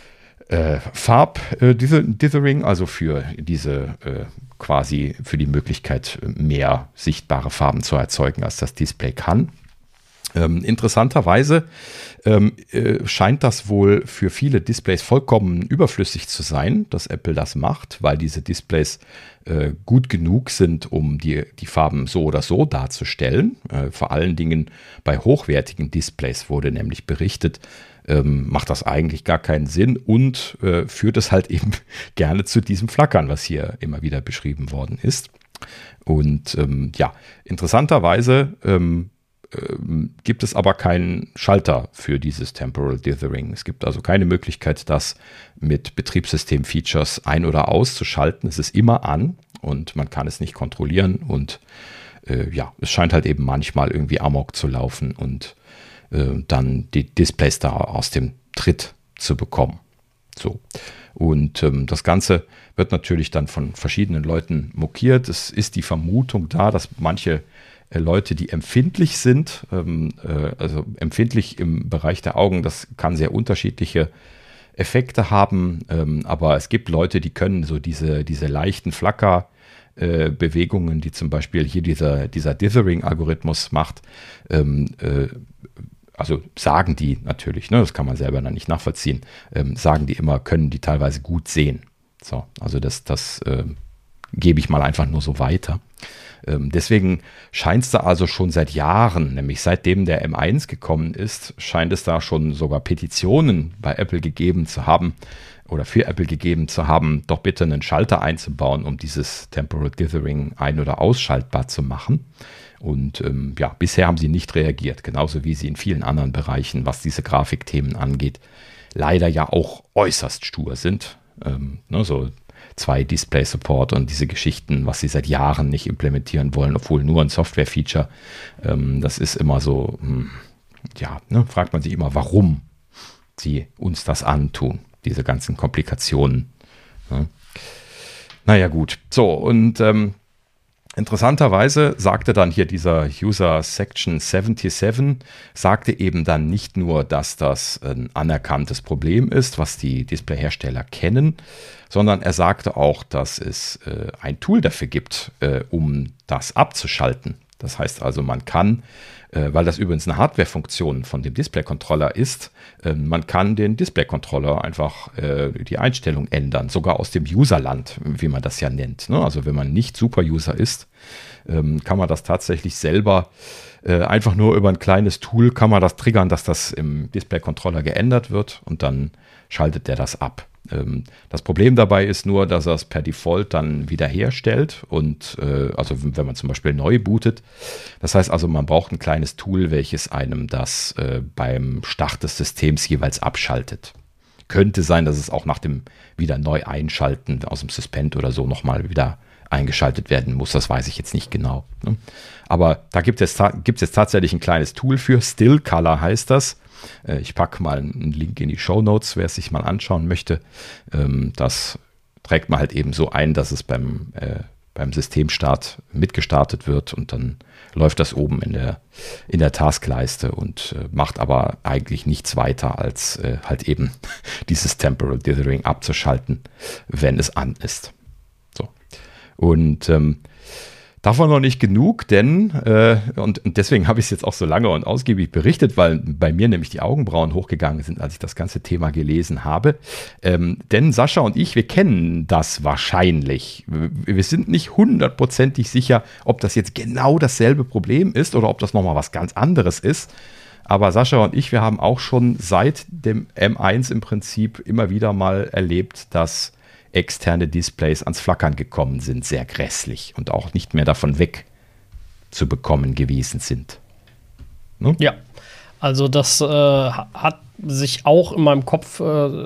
Farb-Dithering, also für diese quasi für die Möglichkeit, mehr sichtbare Farben zu erzeugen, als das Display kann. Interessanterweise scheint das wohl für viele Displays vollkommen überflüssig zu sein, dass Apple das macht, weil diese Displays gut genug sind, um die Farben so oder so darzustellen. Vor allen Dingen bei hochwertigen Displays wurde nämlich berichtet, macht das eigentlich gar keinen Sinn und führt es halt eben gerne zu diesem Flackern, was hier immer wieder beschrieben worden ist. Und ja, interessanterweise gibt es aber keinen Schalter für dieses Temporal Dithering. Es gibt also keine Möglichkeit, das mit Betriebssystem-Features ein- oder auszuschalten. Es ist immer an und man kann es nicht kontrollieren und ja, es scheint halt eben manchmal irgendwie amok zu laufen und dann die Displays da aus dem Tritt zu bekommen. So. Und das Ganze wird natürlich dann von verschiedenen Leuten mokiert. Es ist die Vermutung da, dass manche Leute, die empfindlich sind, also empfindlich im Bereich der Augen, das kann sehr unterschiedliche Effekte haben, aber es gibt Leute, die können so diese leichten Flackerbewegungen, die zum Beispiel hier dieser Dithering-Algorithmus macht, also sagen die natürlich, ne, das kann man selber dann nicht nachvollziehen, sagen die immer, können die teilweise gut sehen. So, also das gebe ich mal einfach nur so weiter. Deswegen scheint es da also schon seit Jahren, nämlich seitdem der M1 gekommen ist, scheint es da schon sogar Petitionen bei Apple gegeben zu haben oder für Apple gegeben zu haben, doch bitte einen Schalter einzubauen, um dieses Temporal Dithering ein- oder ausschaltbar zu machen. Und ja, bisher haben sie nicht reagiert, genauso wie sie in vielen anderen Bereichen, was diese Grafikthemen angeht, leider ja auch äußerst stur sind. Ne, so 2-Display-Support und diese Geschichten, was sie seit Jahren nicht implementieren wollen, obwohl nur ein Software-Feature. Das ist immer so, ja, ne, fragt man sich immer, warum sie uns das antun, diese ganzen Komplikationen. Ne? Naja, gut. So, und interessanterweise sagte dann hier dieser User Section77, sagte eben dann nicht nur, dass das ein anerkanntes Problem ist, was die Displayhersteller kennen, sondern er sagte auch, dass es ein Tool dafür gibt, um das abzuschalten. Das heißt also, man kann, weil das übrigens eine Hardware-Funktion von dem Display-Controller ist, man kann den Display-Controller einfach die Einstellung ändern, sogar aus dem Userland, wie man das ja nennt. Ne? Also wenn man nicht Super-User ist, kann man das tatsächlich selber einfach nur über ein kleines Tool kann man das triggern, dass das im Display-Controller geändert wird und dann schaltet der das ab. Das Problem dabei ist nur, dass er es per Default dann wiederherstellt und also wenn man zum Beispiel neu bootet. Das heißt also, man braucht ein kleines Tool, welches einem das beim Start des Systems jeweils abschaltet. Könnte sein, dass es auch nach dem wieder neu einschalten aus dem Suspend oder so nochmal wieder eingeschaltet werden muss. Das weiß ich jetzt nicht genau. Ne? Aber da gibt es jetzt tatsächlich ein kleines Tool für. Still Color heißt das. Ich packe mal einen Link in die Shownotes, wer es sich mal anschauen möchte. Das trägt man halt eben so ein, dass es beim Systemstart mitgestartet wird und dann läuft das oben in der Taskleiste und macht aber eigentlich nichts weiter, als halt eben dieses Temporal Dithering abzuschalten, wenn es an ist. So. Und davon noch nicht genug, denn, und deswegen habe ich es jetzt auch so lange und ausgiebig berichtet, weil bei mir nämlich die Augenbrauen hochgegangen sind, als ich das ganze Thema gelesen habe. Denn Sascha und ich, wir kennen das wahrscheinlich. Wir sind nicht 100%ig sicher, ob das jetzt genau dasselbe Problem ist oder ob das nochmal was ganz anderes ist. Aber Sascha und ich, wir haben auch schon seit dem M1 im Prinzip immer wieder mal erlebt, dass externe Displays ans Flackern gekommen sind, sehr grässlich und auch nicht mehr davon weg zu bekommen gewesen sind. Ne? Ja, also das hat sich auch in meinem Kopf,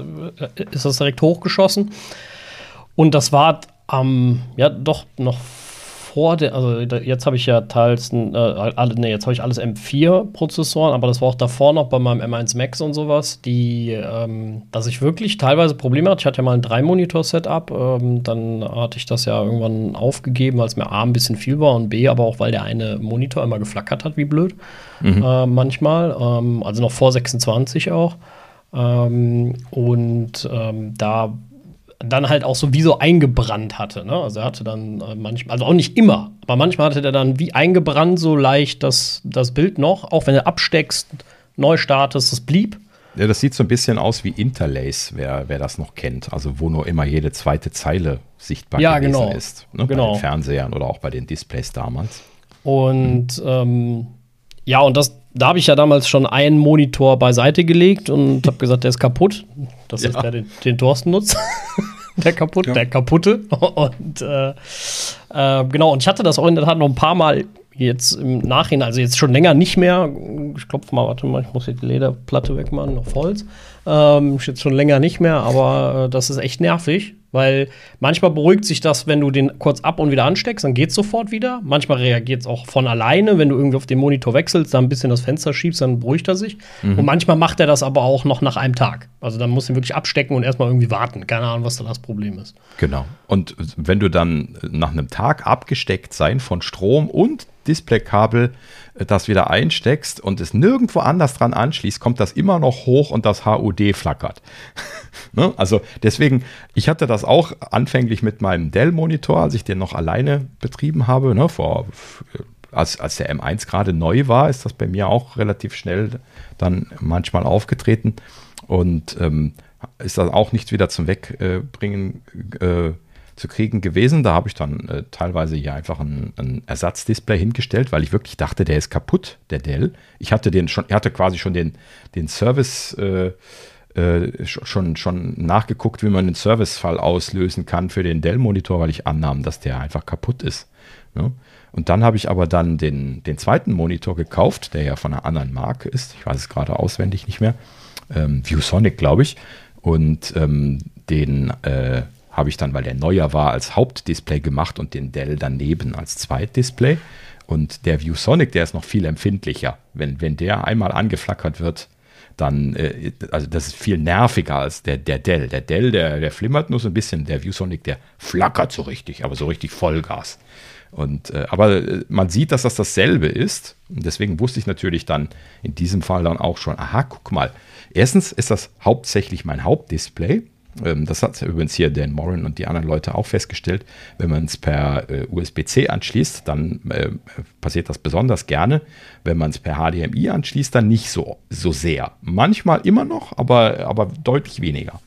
ist das direkt hochgeschossen. Und das war ja doch noch vor der, also jetzt habe ich ja teils, jetzt habe ich alles M4-Prozessoren, aber das war auch davor noch bei meinem M1 Max und sowas, dass ich wirklich teilweise Probleme hatte. Ich hatte ja mal ein 3-Monitor-Setup, dann hatte ich das ja irgendwann aufgegeben, weil es mir A, ein bisschen viel war und B, aber auch, weil der eine Monitor immer geflackert hat, wie blöd, manchmal, also noch vor 26 auch. Da dann halt auch sowieso eingebrannt hatte. Ne? Also er hatte dann manchmal, also auch nicht immer, aber manchmal hatte der dann wie eingebrannt so leicht das Bild noch, auch wenn du absteckst, neu startest, das blieb. Ja, das sieht so ein bisschen aus wie Interlace, wer das noch kennt. Also wo nur immer jede zweite Zeile sichtbar gewesen ist. Ne? Genau. Bei den Fernsehern oder auch bei den Displays damals. Und ja, und da habe ich ja damals schon einen Monitor beiseite gelegt und habe gesagt, der ist kaputt. Das ist der, den Thorsten nutzt. Der kaputte. Und genau, und ich hatte das auch in der Tat noch ein paar Mal jetzt im Nachhinein, also jetzt schon länger nicht mehr. Ich klopfe mal, warte mal, ich muss die Lederplatte wegmachen, auf Holz. Jetzt schon länger nicht mehr, aber das ist echt nervig, weil manchmal beruhigt sich das, wenn du den kurz ab und wieder ansteckst, dann geht's sofort wieder. Manchmal reagiert es auch von alleine, wenn du irgendwie auf den Monitor wechselst, dann ein bisschen das Fenster schiebst, dann beruhigt er sich. Und manchmal macht er das aber auch noch nach einem Tag. Also dann musst du ihn wirklich abstecken und erstmal irgendwie warten. Keine Ahnung, was da das Problem ist. Genau. Und wenn du dann nach einem Tag abgesteckt sein von Strom und Displaykabel das wieder einsteckst und es nirgendwo anders dran anschließt, kommt das immer noch hoch und das HUD flackert. Ne? Also deswegen, ich hatte das auch anfänglich mit meinem Dell-Monitor, als ich den noch alleine betrieben habe, ne? Als der M1 gerade neu war, ist das bei mir auch relativ schnell dann manchmal aufgetreten und ist das auch nicht wieder zum Wegbringen zu kriegen gewesen. Da habe ich dann teilweise hier einfach ein Ersatzdisplay hingestellt, weil ich wirklich dachte, der ist kaputt, der Dell. Ich hatte quasi schon den Service schon nachgeguckt, wie man einen Servicefall auslösen kann für den Dell-Monitor, weil ich annahm, dass der einfach kaputt ist. Ne? Und dann habe ich aber dann den zweiten Monitor gekauft, der ja von einer anderen Marke ist. Ich weiß es gerade auswendig nicht mehr. ViewSonic, glaube ich. Und den habe ich dann, weil der neuer war, als Hauptdisplay gemacht und den Dell daneben als Zweitdisplay. Und der ViewSonic, der ist noch viel empfindlicher. Wenn der einmal angeflackert wird, dann, also das ist viel nerviger als der Dell. Der Dell, der flimmert nur so ein bisschen, der ViewSonic, der flackert so richtig, aber so richtig Vollgas. Und, aber man sieht, dass das dasselbe ist. Und deswegen wusste ich natürlich dann in diesem Fall dann auch schon, aha, guck mal. Erstens ist das hauptsächlich mein Hauptdisplay. Das hat übrigens hier Dan Moren und die anderen Leute auch festgestellt. Wenn man es per USB-C anschließt, dann passiert das besonders gerne. Wenn man es per HDMI anschließt, dann nicht so sehr. Manchmal immer noch, aber deutlich weniger.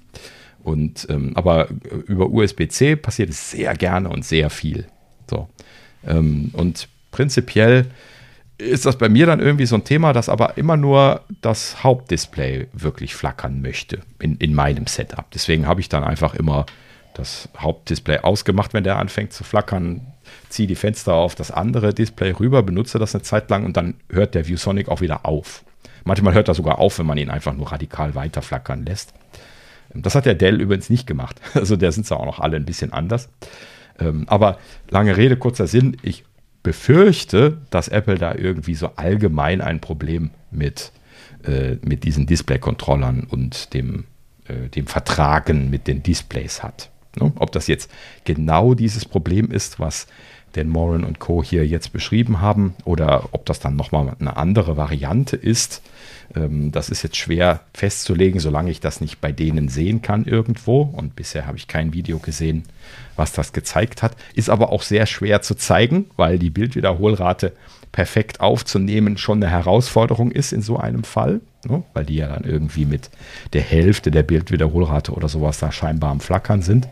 Aber über USB-C passiert es sehr gerne und sehr viel. So. Und prinzipiell ist das bei mir dann irgendwie so ein Thema, dass aber immer nur das Hauptdisplay wirklich flackern möchte in meinem Setup. Deswegen habe ich dann einfach immer das Hauptdisplay ausgemacht, wenn der anfängt zu flackern, ziehe die Fenster auf das andere Display rüber, benutze das eine Zeit lang und dann hört der ViewSonic auch wieder auf. Manchmal hört er sogar auf, wenn man ihn einfach nur radikal weiter flackern lässt. Das hat der Dell übrigens nicht gemacht. Also der sind zwar auch noch alle ein bisschen anders. Aber lange Rede, kurzer Sinn, ich befürchte, dass Apple da irgendwie so allgemein ein Problem mit diesen Display-Controllern und dem Vertragen mit den Displays hat. Ne? Ob das jetzt genau dieses Problem ist, was Dan Moren und Co. hier jetzt beschrieben haben, oder ob das dann nochmal eine andere Variante ist, das ist jetzt schwer festzulegen, solange ich das nicht bei denen sehen kann irgendwo. Und bisher habe ich kein Video gesehen, was das gezeigt hat. Ist aber auch sehr schwer zu zeigen, weil die Bildwiederholrate perfekt aufzunehmen schon eine Herausforderung ist in so einem Fall. Ne? Weil die ja dann irgendwie mit der Hälfte der Bildwiederholrate oder sowas da scheinbar am Flackern sind.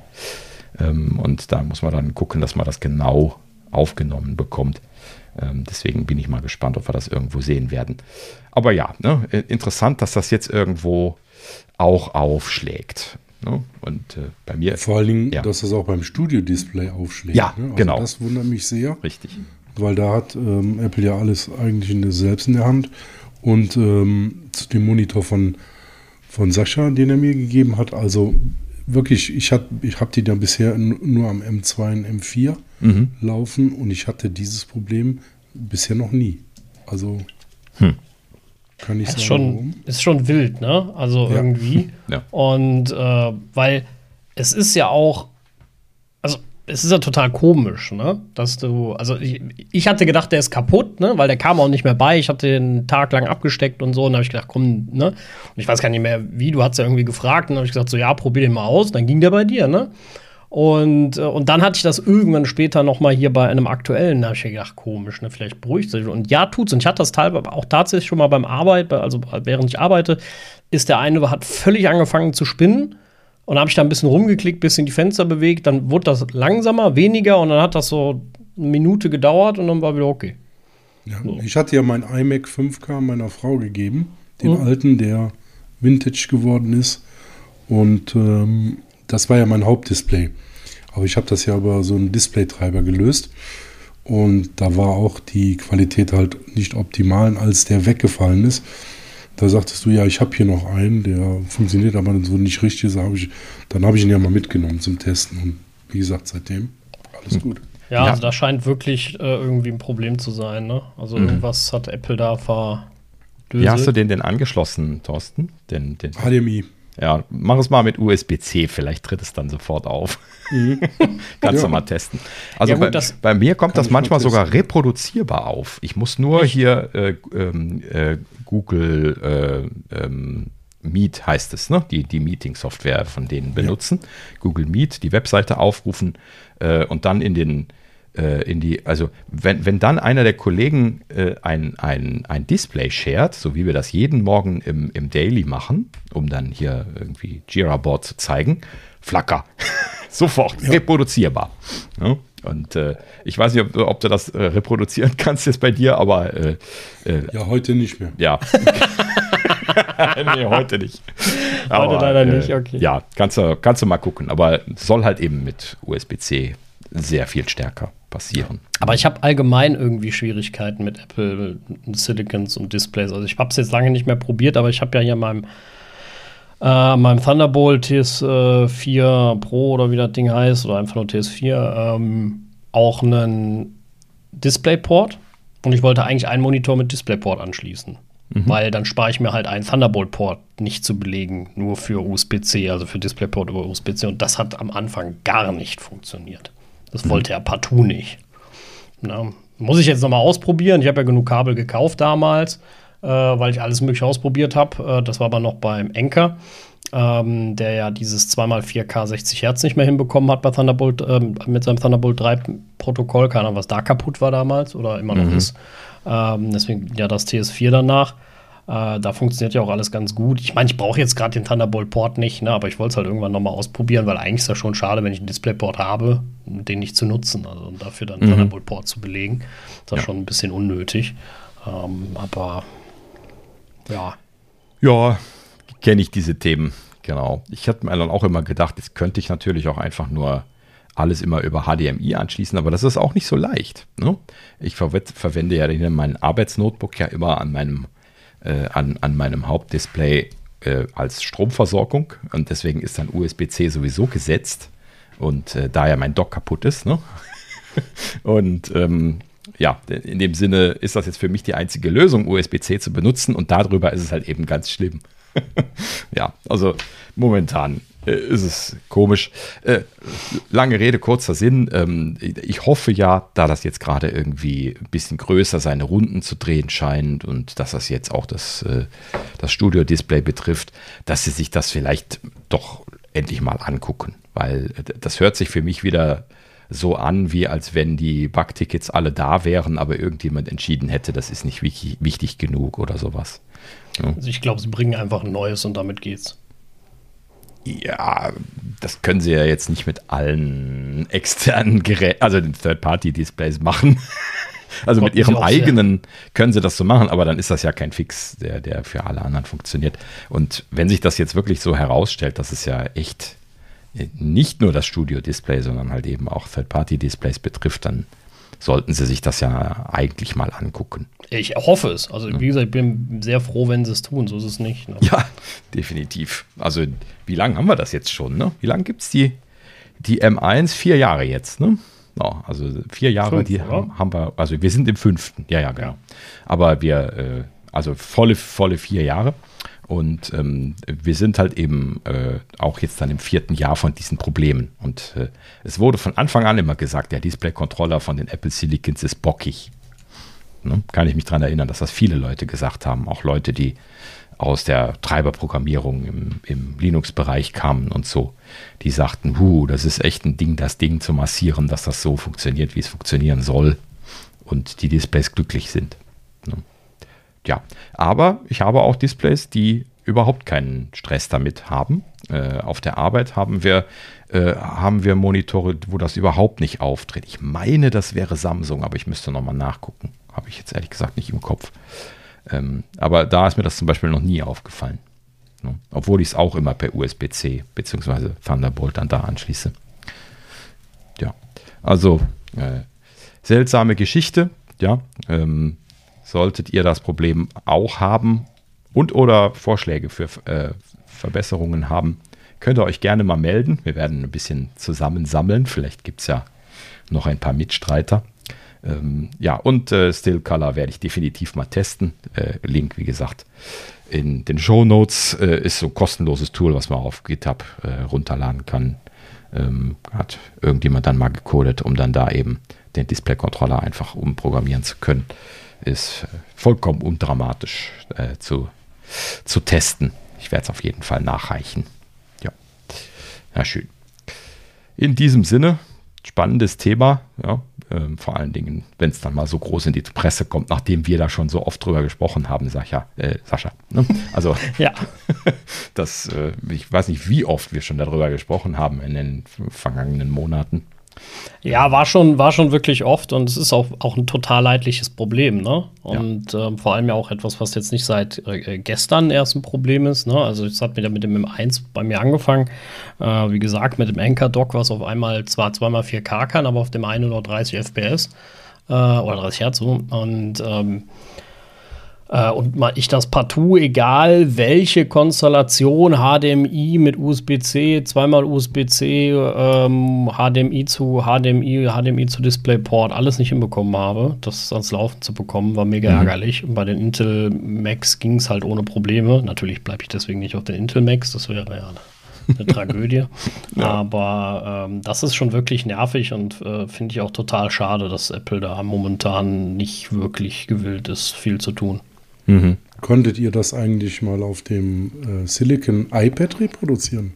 Und da muss man dann gucken, dass man das genau aufgenommen bekommt. Deswegen bin ich mal gespannt, ob wir das irgendwo sehen werden. Aber ja, ne, interessant, dass das jetzt irgendwo auch aufschlägt. Ne? Und bei mir. Vor allen Dingen, dass das auch beim Studio-Display aufschlägt. Ja, ne? Also genau. Das wundert mich sehr. Richtig. Weil da hat Apple ja alles eigentlich selbst in der Hand. Und zu dem Monitor von Sascha, den er mir gegeben hat, also wirklich, ich hab die dann bisher nur am M2 und M4 laufen und ich hatte dieses Problem bisher noch nie. Also kann ich sagen, warum. Ist schon wild, ne? Also irgendwie. Ja. Und weil es ist ja auch, also es ist ja total komisch, ne? Dass du, also ich hatte gedacht, der ist kaputt, ne? Weil der kam auch nicht mehr bei. Ich hatte den Tag lang abgesteckt und so. Und da habe ich gedacht, komm, ne? Und ich weiß gar nicht mehr, wie. Du hast ja irgendwie gefragt. Und dann habe ich gesagt, so, ja, probier den mal aus. Und dann ging der bei dir, ne? Und dann hatte ich das irgendwann später noch mal hier bei einem aktuellen. Da habe ich gedacht, komisch, ne? Vielleicht beruhigt sich. Und ja, tut's. Und ich hatte das teilweise auch tatsächlich schon mal beim Arbeiten, also während ich arbeite, ist der eine, hat völlig angefangen zu spinnen. Und dann habe ich da ein bisschen rumgeklickt, bisschen die Fenster bewegt. Dann wurde das langsamer, weniger. Und dann hat das so eine Minute gedauert. Und dann war wieder okay. Ja, so. Ich hatte ja mein iMac 5K meiner Frau gegeben. Den alten, der Vintage geworden ist. Und das war ja mein Hauptdisplay. Aber ich habe das ja über so einen Displaytreiber gelöst. Und da war auch die Qualität halt nicht optimal, als der weggefallen ist. Da sagtest du, ja, ich habe hier noch einen, der funktioniert aber so nicht richtig. Dann habe ich ihn ja mal mitgenommen zum Testen. Und wie gesagt, seitdem alles gut. Ja, also da scheint wirklich irgendwie ein Problem zu sein. Ne? Also irgendwas hat Apple da verdöselt. Wie hast du den angeschlossen, Thorsten? Den HDMI. Ja, mach es mal mit USB-C, vielleicht tritt es dann sofort auf. Kannst du mal testen. Also ja, gut, bei mir kommt das manchmal sogar reproduzierbar auf. Ich muss nur hier Google Meet heißt es, ne? Die Meeting-Software von denen benutzen. Ja. Google Meet, die Webseite aufrufen und dann also wenn dann einer der Kollegen ein Display shared, so wie wir das jeden Morgen im Daily machen, um dann hier irgendwie Jira-Board zu zeigen, Flacker. Sofort, reproduzierbar. Ja? Und ich weiß nicht, ob du das reproduzieren kannst jetzt bei dir, aber ja, heute nicht mehr. Ja. Nee, heute nicht. Heute leider nicht, okay. Ja, kannst du mal gucken. Aber soll halt eben mit USB-C sehr viel stärker passieren. Aber ich habe allgemein irgendwie Schwierigkeiten mit Apple Silicons und Displays. Also ich habe es jetzt lange nicht mehr probiert, aber ich habe ja hier meinem Thunderbolt TS4 Pro oder wie das Ding heißt, oder einfach nur TS4, auch einen DisplayPort. Und ich wollte eigentlich einen Monitor mit DisplayPort anschließen. Weil dann spare ich mir halt einen Thunderbolt-Port nicht zu belegen, nur für USB-C, also für DisplayPort über USB-C. Und das hat am Anfang gar nicht funktioniert. Das wollte er partout nicht. Na, muss ich jetzt noch mal ausprobieren. Ich habe ja genug Kabel gekauft damals, weil ich alles Mögliche ausprobiert habe. Das war aber noch beim Anker. der ja dieses 2x4K 60 Hertz nicht mehr hinbekommen hat bei Thunderbolt, mit seinem Thunderbolt 3 Protokoll. Keine Ahnung, was da kaputt war damals oder immer noch ist. Deswegen ja das TS4 danach. Da funktioniert ja auch alles ganz gut. Ich meine, ich brauche jetzt gerade den Thunderbolt-Port nicht, ne, aber ich wollte es halt irgendwann nochmal ausprobieren, weil eigentlich ist ja schon schade, wenn ich einen Displayport habe, den nicht zu nutzen. Also und dafür dann einen Thunderbolt-Port zu belegen. Das ist schon ein bisschen unnötig. Aber ja. Ja, kenne ich diese Themen, genau. Ich hatte mir dann auch immer gedacht, jetzt könnte ich natürlich auch einfach nur alles immer über HDMI anschließen, aber das ist auch nicht so leicht. Ne? Ich verwende ja mein Arbeitsnotebook ja immer an meinem Hauptdisplay als Stromversorgung und deswegen ist dann USB-C sowieso gesetzt und da ja mein Dock kaputt ist. Ne? Und ja, in dem Sinne ist das jetzt für mich die einzige Lösung, USB-C zu benutzen und darüber ist es halt eben ganz schlimm. Ja, also momentan ist es komisch. Lange Rede, kurzer Sinn. Ich hoffe ja, da das jetzt gerade irgendwie ein bisschen größer seine Runden zu drehen scheint und dass das jetzt auch das Studio-Display betrifft, dass sie sich das vielleicht doch endlich mal angucken, weil das hört sich für mich wieder so an, wie als wenn die Bugtickets alle da wären, aber irgendjemand entschieden hätte, das ist nicht wichtig genug oder sowas. Ja. Also ich glaube, sie bringen einfach ein neues und damit geht's. Ja, das können sie ja jetzt nicht mit allen externen Geräten, also den Third-Party-Displays machen. Also mit ihrem eigenen können sie das so machen, aber dann ist das ja kein Fix, der für alle anderen funktioniert. Und wenn sich das jetzt wirklich so herausstellt, dass es ja echt nicht nur das Studio-Display, sondern halt eben auch Third-Party-Displays betrifft, dann sollten sie sich das ja eigentlich mal angucken. Ich hoffe es. Also wie gesagt, ich bin sehr froh, wenn sie es tun. So ist es nicht. Ne? Ja, definitiv. Also wie lange haben wir das jetzt schon? Ne? Wie lange gibt es die M1? 4 Jahre jetzt, ne? Ja, also 4 Jahre, 5, die haben wir, also wir sind im 5. Ja, genau. Aber wir, also volle 4 Jahre. Und wir sind halt eben auch jetzt dann im 4. Jahr von diesen Problemen. Und es wurde von Anfang an immer gesagt, der Display-Controller von den Apple Silicons ist bockig. Ne? Kann ich mich daran erinnern, dass das viele Leute gesagt haben. Auch Leute, die aus der Treiberprogrammierung im Linux-Bereich kamen und so. Die sagten, das ist echt ein Ding, das Ding zu massieren, dass das so funktioniert, wie es funktionieren soll. Und die Displays glücklich sind. Ne? Ja, aber ich habe auch Displays, die überhaupt keinen Stress damit haben. Auf der Arbeit haben wir Monitore, wo das überhaupt nicht auftritt. Ich meine, das wäre Samsung, aber ich müsste nochmal nachgucken. Habe ich jetzt ehrlich gesagt nicht im Kopf. Aber da ist mir das zum Beispiel noch nie aufgefallen. Ne? Obwohl ich es auch immer per USB-C bzw. Thunderbolt dann da anschließe. Ja, also seltsame Geschichte. Ja, solltet ihr das Problem auch haben und oder Vorschläge für Verbesserungen haben, könnt ihr euch gerne mal melden. Wir werden ein bisschen zusammensammeln. Vielleicht gibt es ja noch ein paar Mitstreiter. Ja, und Still Color werde ich definitiv mal testen. Link, wie gesagt, in den Shownotes ist so ein kostenloses Tool, was man auf GitHub runterladen kann. Hat irgendjemand dann mal gecodet, um dann da eben den Display-Controller einfach umprogrammieren zu können. Ist vollkommen undramatisch zu testen. Ich werde es auf jeden Fall nachreichen. Ja, schön. In diesem Sinne, spannendes Thema. Ja, vor allen Dingen, wenn es dann mal so groß in die Presse kommt, nachdem wir da schon so oft drüber gesprochen haben, Sascha. Ne? Also, ja. Ich weiß nicht, wie oft wir schon darüber gesprochen haben in den vergangenen Monaten. Ja, war schon wirklich oft und es ist auch ein total leidliches Problem, ne? Und vor allem ja auch etwas, was jetzt nicht seit gestern erst ein Problem ist, ne? Also es hat mit dem M1 bei mir angefangen, wie gesagt, mit dem Anchor-Dock, was auf einmal zwar 2x4K kann, aber auf dem einen nur 30 FPS oder 30 Hertz so. Und ich das partout, egal welche Konstellation, HDMI mit USB-C, zweimal USB-C, HDMI zu DisplayPort, alles nicht hinbekommen habe, das ans Laufen zu bekommen, war mega ärgerlich. Und bei den Intel Macs ging es halt ohne Probleme. Natürlich bleibe ich deswegen nicht auf den Intel Macs, das wäre ja eine Tragödie. Ja. Aber das ist schon wirklich nervig und finde ich auch total schade, dass Apple da momentan nicht wirklich gewillt ist, viel zu tun. Konntet ihr das eigentlich mal auf dem Silicon iPad reproduzieren?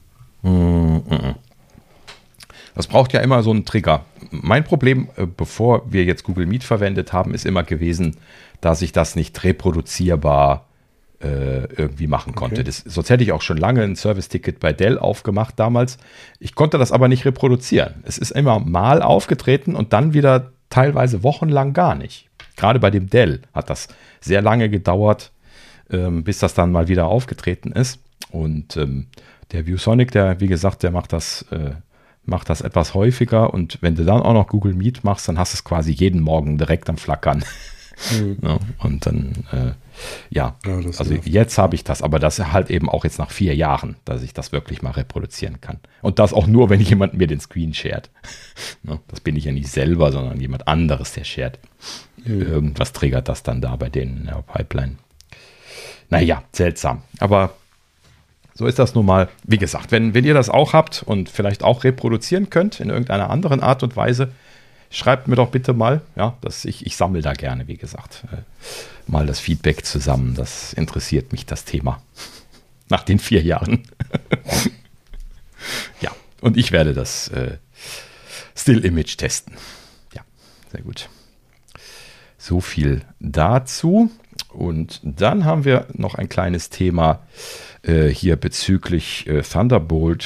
Das braucht ja immer so einen Trigger. Mein Problem, bevor wir jetzt Google Meet verwendet haben, ist immer gewesen, dass ich das nicht reproduzierbar irgendwie machen konnte. Okay. Sonst hätte ich auch schon lange ein Service-Ticket bei Dell aufgemacht damals. Ich konnte das aber nicht reproduzieren. Es ist immer mal aufgetreten und dann wieder teilweise wochenlang gar nicht. Gerade bei dem Dell hat das sehr lange gedauert, bis das dann mal wieder aufgetreten ist. Und der ViewSonic, der, wie gesagt, der macht das etwas häufiger. Und wenn du dann auch noch Google Meet machst, dann hast du es quasi jeden Morgen direkt am Flackern. Ja, und dann, also jetzt habe ich das, aber das halt eben auch jetzt nach 4 Jahren, dass ich das wirklich mal reproduzieren kann. Und das auch nur, wenn jemand mir den Screen shared. Das bin ich ja nicht selber, sondern jemand anderes, der shared. Irgendwas triggert das dann da bei denen in der Pipeline. Naja, seltsam. Aber so ist das nun mal. Wie gesagt, wenn ihr das auch habt und vielleicht auch reproduzieren könnt in irgendeiner anderen Art und Weise, schreibt mir doch bitte mal, ja, ich sammle da gerne, wie gesagt, mal das Feedback zusammen. Das interessiert mich, das Thema. Nach den 4 Jahren. Ja, und ich werde das Still-Image testen. Ja, sehr gut. So viel dazu. Und dann haben wir noch ein kleines Thema hier bezüglich Thunderbolt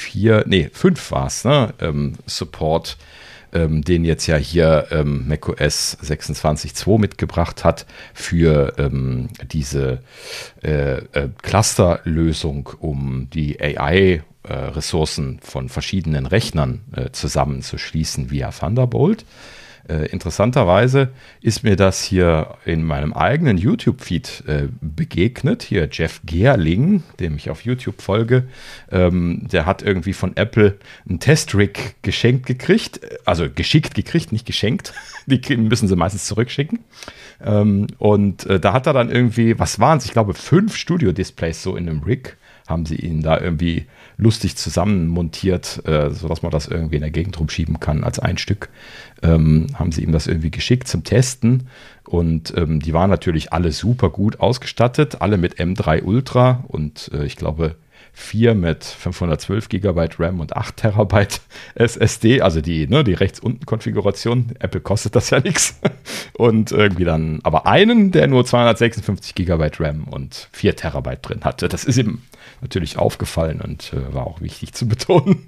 5 war es, ne? Support, den jetzt ja hier macOS 26.2 mitgebracht hat für diese Clusterlösung, um die AI-Ressourcen von verschiedenen Rechnern zusammenzuschließen via Thunderbolt. Interessanterweise ist mir das hier in meinem eigenen YouTube-Feed begegnet. Hier Jeff Gerling, dem ich auf YouTube folge, der hat irgendwie von Apple einen Test-Rig geschenkt gekriegt. Also geschickt gekriegt, nicht geschenkt. Die müssen sie meistens zurückschicken. Und da hat er dann irgendwie, was waren es? Ich glaube 5 Studio-Displays so in einem Rig. Haben sie ihn da irgendwie lustig zusammenmontiert, sodass man das irgendwie in der Gegend rumschieben kann als ein Stück. Haben sie ihm das irgendwie geschickt zum Testen. Und die waren natürlich alle super gut ausgestattet, alle mit M3 Ultra und ich glaube 4 mit 512 GB RAM und 8 TB SSD, also die rechts unten Konfiguration. Apple kostet das ja nichts. Und irgendwie dann aber einen, der nur 256 GB RAM und 4 TB drin hatte. Das ist ihm natürlich aufgefallen und war auch wichtig zu betonen.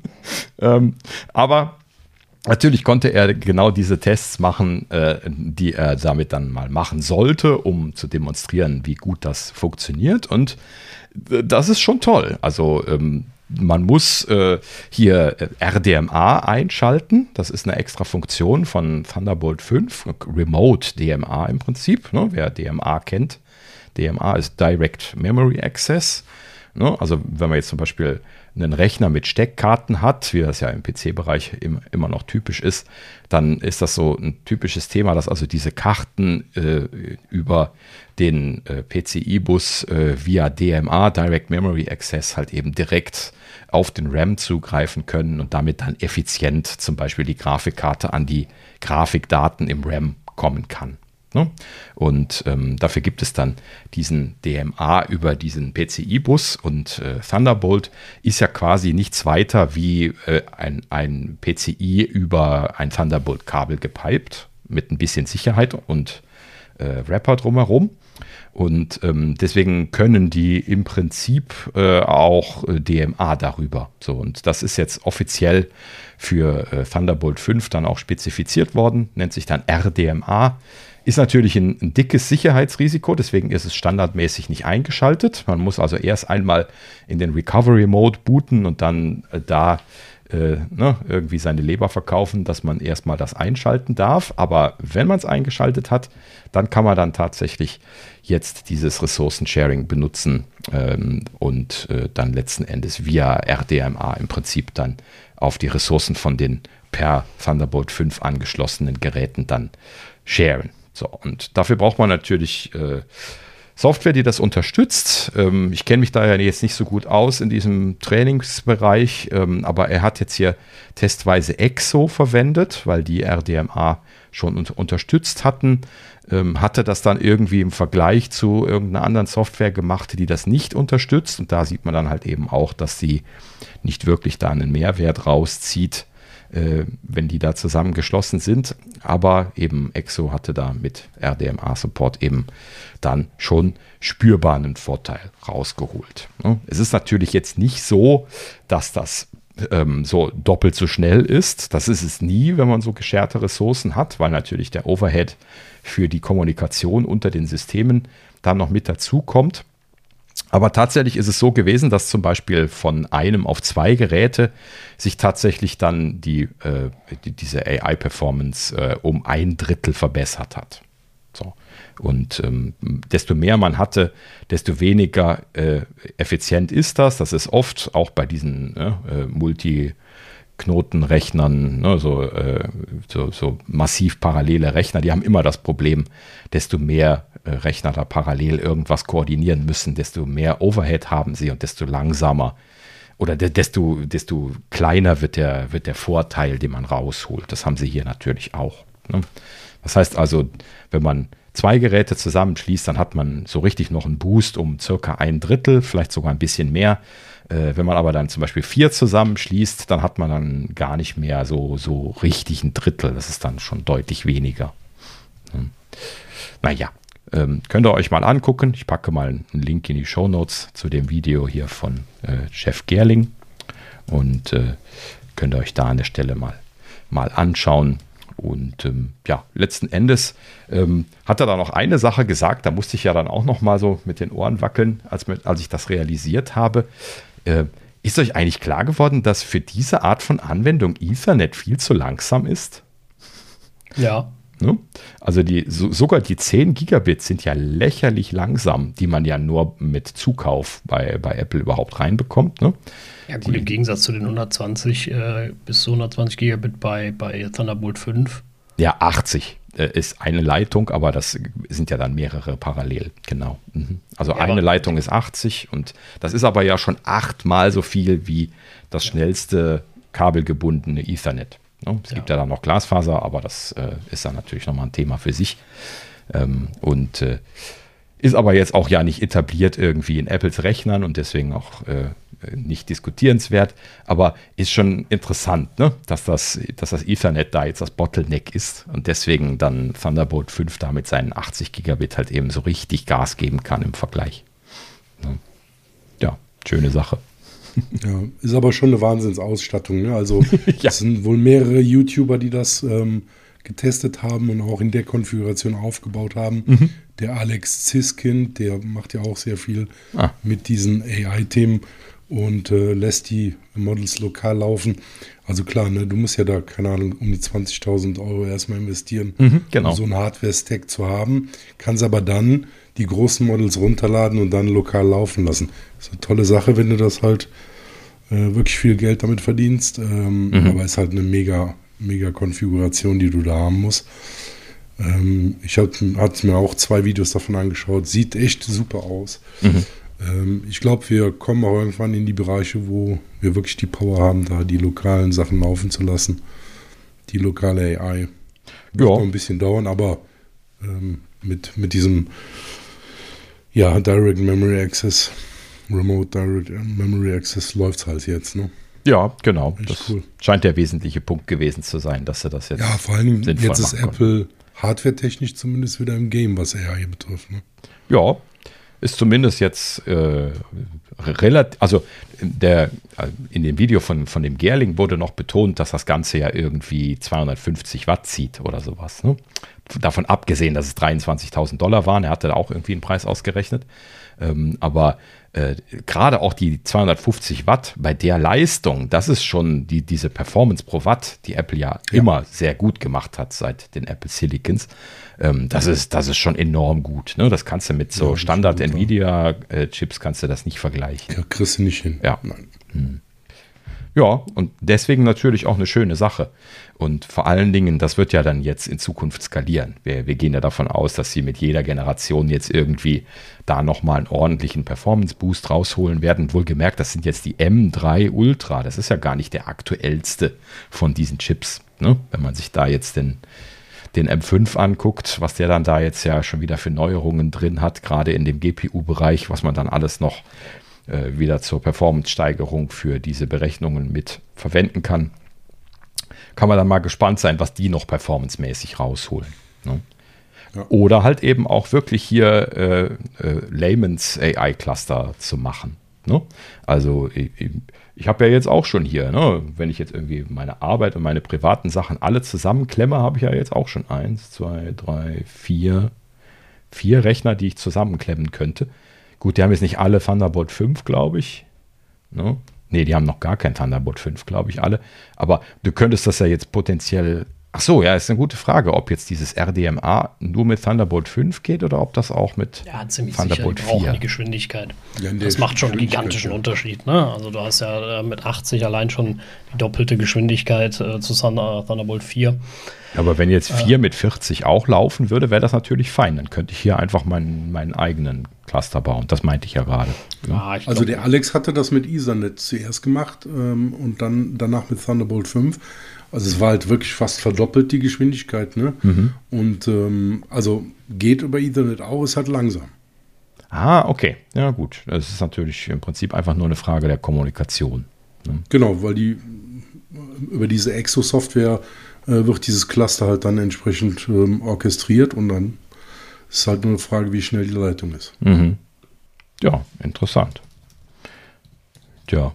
Aber natürlich konnte er genau diese Tests machen, die er damit dann mal machen sollte, um zu demonstrieren, wie gut das funktioniert. Und das ist schon toll. Also man muss hier RDMA einschalten. Das ist eine extra Funktion von Thunderbolt 5, Remote DMA im Prinzip. Ne? Wer DMA kennt, DMA ist Direct Memory Access. Ne? Also wenn man jetzt zum Beispiel einen Rechner mit Steckkarten hat, wie das ja im PC-Bereich immer noch typisch ist, dann ist das so ein typisches Thema, dass also diese Karten über den PCI-Bus via DMA, Direct Memory Access, halt eben direkt auf den RAM zugreifen können und damit dann effizient zum Beispiel die Grafikkarte an die Grafikdaten im RAM kommen kann. Ne? Und dafür gibt es dann diesen DMA über diesen PCI-Bus und Thunderbolt ist ja quasi nichts weiter wie ein PCI über ein Thunderbolt-Kabel gepiped mit ein bisschen Sicherheit und Wrapper drumherum. Und deswegen können die im Prinzip auch DMA darüber. So, und das ist jetzt offiziell für Thunderbolt 5 dann auch spezifiziert worden, nennt sich dann RDMA. Ist natürlich ein dickes Sicherheitsrisiko, deswegen ist es standardmäßig nicht eingeschaltet. Man muss also erst einmal in den Recovery-Mode booten und dann irgendwie seine Leber verkaufen, dass man erstmal das einschalten darf. Aber wenn man es eingeschaltet hat, dann kann man dann tatsächlich jetzt dieses Ressourcensharing benutzen und dann letzten Endes via RDMA im Prinzip dann auf die Ressourcen von den per Thunderbolt 5 angeschlossenen Geräten dann sharen. So, und dafür braucht man natürlich Software, die das unterstützt. Ich kenne mich da ja jetzt nicht so gut aus in diesem Trainingsbereich, aber er hat jetzt hier testweise EXO verwendet, weil die RDMA schon unterstützt hatten. Hatte das dann irgendwie im Vergleich zu irgendeiner anderen Software gemacht, die das nicht unterstützt. Und da sieht man dann halt eben auch, dass sie nicht wirklich da einen Mehrwert rauszieht, wenn die da zusammengeschlossen sind. Aber eben EXO hatte da mit RDMA-Support eben dann schon spürbar einen Vorteil rausgeholt. Es ist natürlich jetzt nicht so, dass das so doppelt so schnell ist. Das ist es nie, wenn man so gescherte Ressourcen hat, weil natürlich der Overhead für die Kommunikation unter den Systemen dann noch mit dazu kommt. Aber tatsächlich ist es so gewesen, dass zum Beispiel von einem auf 2 Geräte sich tatsächlich dann diese AI-Performance um 1/3 verbessert hat. So. Und desto mehr man hatte, desto weniger effizient ist das. Das ist oft auch bei diesen Multiknotenrechnern, so massiv parallele Rechner, die haben immer das Problem, desto mehr Rechner da parallel irgendwas koordinieren müssen, desto mehr Overhead haben sie und desto langsamer oder desto kleiner wird der Vorteil, den man rausholt. Das haben sie hier natürlich auch. Ne? Das heißt also, wenn man 2 Geräte zusammenschließt, dann hat man so richtig noch einen Boost um circa 1/3, vielleicht sogar ein bisschen mehr. Wenn man aber dann zum Beispiel 4 zusammenschließt, dann hat man dann gar nicht mehr so richtig 1/3. Das ist dann schon deutlich weniger. Naja, könnt ihr euch mal angucken. Ich packe mal einen Link in die Shownotes zu dem Video hier von Chef Gerling und könnt ihr euch da an der Stelle mal anschauen. Und letzten Endes hat er da noch eine Sache gesagt, da musste ich ja dann auch noch mal so mit den Ohren wackeln, als ich das realisiert habe. Ist euch eigentlich klar geworden, dass für diese Art von Anwendung Ethernet viel zu langsam ist? Ja. Ne? Also sogar die 10 Gigabit sind ja lächerlich langsam, die man ja nur mit Zukauf bei Apple überhaupt reinbekommt. Ne? Ja gut, im Gegensatz zu den 120 bis zu 120 Gigabit bei Thunderbolt 5. Ja, 80 ist eine Leitung, aber das sind ja dann mehrere parallel, genau. Also ja, eine Leitung ist 80 und das ist aber ja schon 8-mal so viel wie das schnellste kabelgebundene Ethernet. Es gibt ja dann noch Glasfaser, aber das ist dann natürlich nochmal ein Thema für sich. Und ist aber jetzt auch ja nicht etabliert irgendwie in Apples Rechnern und deswegen auch nicht diskutierenswert. Aber ist schon interessant, ne? dass das Ethernet da jetzt das Bottleneck ist und deswegen dann Thunderbolt 5 da mit seinen 80 Gigabit halt eben so richtig Gas geben kann im Vergleich. Ja, schöne Sache. Ja, ist aber schon eine Wahnsinnsausstattung. Ne? Also es sind wohl mehrere YouTuber, die das getestet haben und auch in der Konfiguration aufgebaut haben. Der Alex Ziskind, der macht ja auch sehr viel mit diesen AI-Themen und lässt die Models lokal laufen. Also klar, ne, du musst ja da, keine Ahnung, um die 20.000 Euro erstmal investieren, genau. um so einen Hardware-Stack zu haben. Kannst aber dann die großen Models runterladen und dann lokal laufen lassen. Das ist eine tolle Sache, wenn du das halt wirklich viel Geld damit verdienst. Aber es ist halt eine mega Konfiguration, die du da haben musst. Ich hatte mir auch 2 Videos davon angeschaut. Sieht echt super aus. Ich glaube, wir kommen auch irgendwann in die Bereiche, wo wir wirklich die Power haben, da die lokalen Sachen laufen zu lassen. Die lokale AI. Wird noch ein bisschen dauern, aber mit diesem Direct Memory Access, Remote Direct Memory Access läuft es halt jetzt, ne? Ja, genau. Echt das cool. Scheint der wesentliche Punkt gewesen zu sein, dass sie das jetzt. Ja, vor allem jetzt ist Apple hardware-technisch zumindest wieder im Game, was AI betrifft. Ne? Ja, ist zumindest jetzt relativ. Also in dem Video von dem Gerling wurde noch betont, dass das Ganze ja irgendwie 250 Watt zieht oder sowas. Ne? Davon abgesehen, dass es $23.000 waren. Er hatte da auch irgendwie einen Preis ausgerechnet. Aber gerade auch die 250 Watt bei der Leistung, das ist schon diese Performance pro Watt, die Apple ja immer sehr gut gemacht hat seit den Apple Silicons. Das ist schon enorm gut. Ne? Das kannst du mit so Standard Nvidia-Chips kannst du das nicht vergleichen. Ja, kriegst du nicht hin. Ja. Nein. Ja, und deswegen natürlich auch eine schöne Sache. Und vor allen Dingen, das wird ja dann jetzt in Zukunft skalieren. Wir gehen ja davon aus, dass sie mit jeder Generation jetzt irgendwie da nochmal einen ordentlichen Performance-Boost rausholen werden. Wohlgemerkt, das sind jetzt die M3 Ultra. Das ist ja gar nicht der aktuellste von diesen Chips. Ne? Wenn man sich da jetzt den M5 anguckt, was der dann da jetzt ja schon wieder für Neuerungen drin hat, gerade in dem GPU-Bereich, was man dann alles noch wieder zur Performance-Steigerung für diese Berechnungen mit verwenden kann man dann mal gespannt sein, was die noch performancemäßig rausholen. Ne? Ja. Oder halt eben auch wirklich hier Layman's AI-Cluster zu machen. Ne? Also ich habe ja jetzt auch schon hier, ne, wenn ich jetzt irgendwie meine Arbeit und meine privaten Sachen alle zusammenklemme, habe ich ja jetzt auch schon 1, 2, 3, 4 Rechner, die ich zusammenklemmen könnte. Gut, die haben jetzt nicht alle Thunderbolt 5, glaube ich. Ne? Nee, die haben noch gar kein Thunderbolt 5, glaube ich, alle. Aber du könntest das ja jetzt potenziell. Ach so, ja, ist eine gute Frage, ob jetzt dieses RDMA nur mit Thunderbolt 5 geht oder ob das auch mit Thunderbolt 4. Ja, die Geschwindigkeit. Ja, das macht schon einen gigantischen Unterschied. Ne? Also du hast ja mit 80 allein schon die doppelte Geschwindigkeit zu Thunderbolt 4. Aber wenn jetzt 4 mit 40 auch laufen würde, wäre das natürlich fein. Dann könnte ich hier einfach meinen eigenen Cluster bauen. Das meinte ich ja gerade. Ja, also der Alex hatte das mit Ethernet zuerst gemacht und dann danach mit Thunderbolt 5. Also es war halt wirklich fast verdoppelt die Geschwindigkeit. Ne? Mhm. Und also geht über Ethernet auch, ist halt langsam. Ah, okay. Ja gut. Das ist natürlich im Prinzip einfach nur eine Frage der Kommunikation. Ne? Genau, weil über diese Exo-Software wird dieses Cluster halt dann entsprechend orchestriert und dann ist halt nur eine Frage, wie schnell die Leitung ist. Mhm. Ja, interessant. Tja.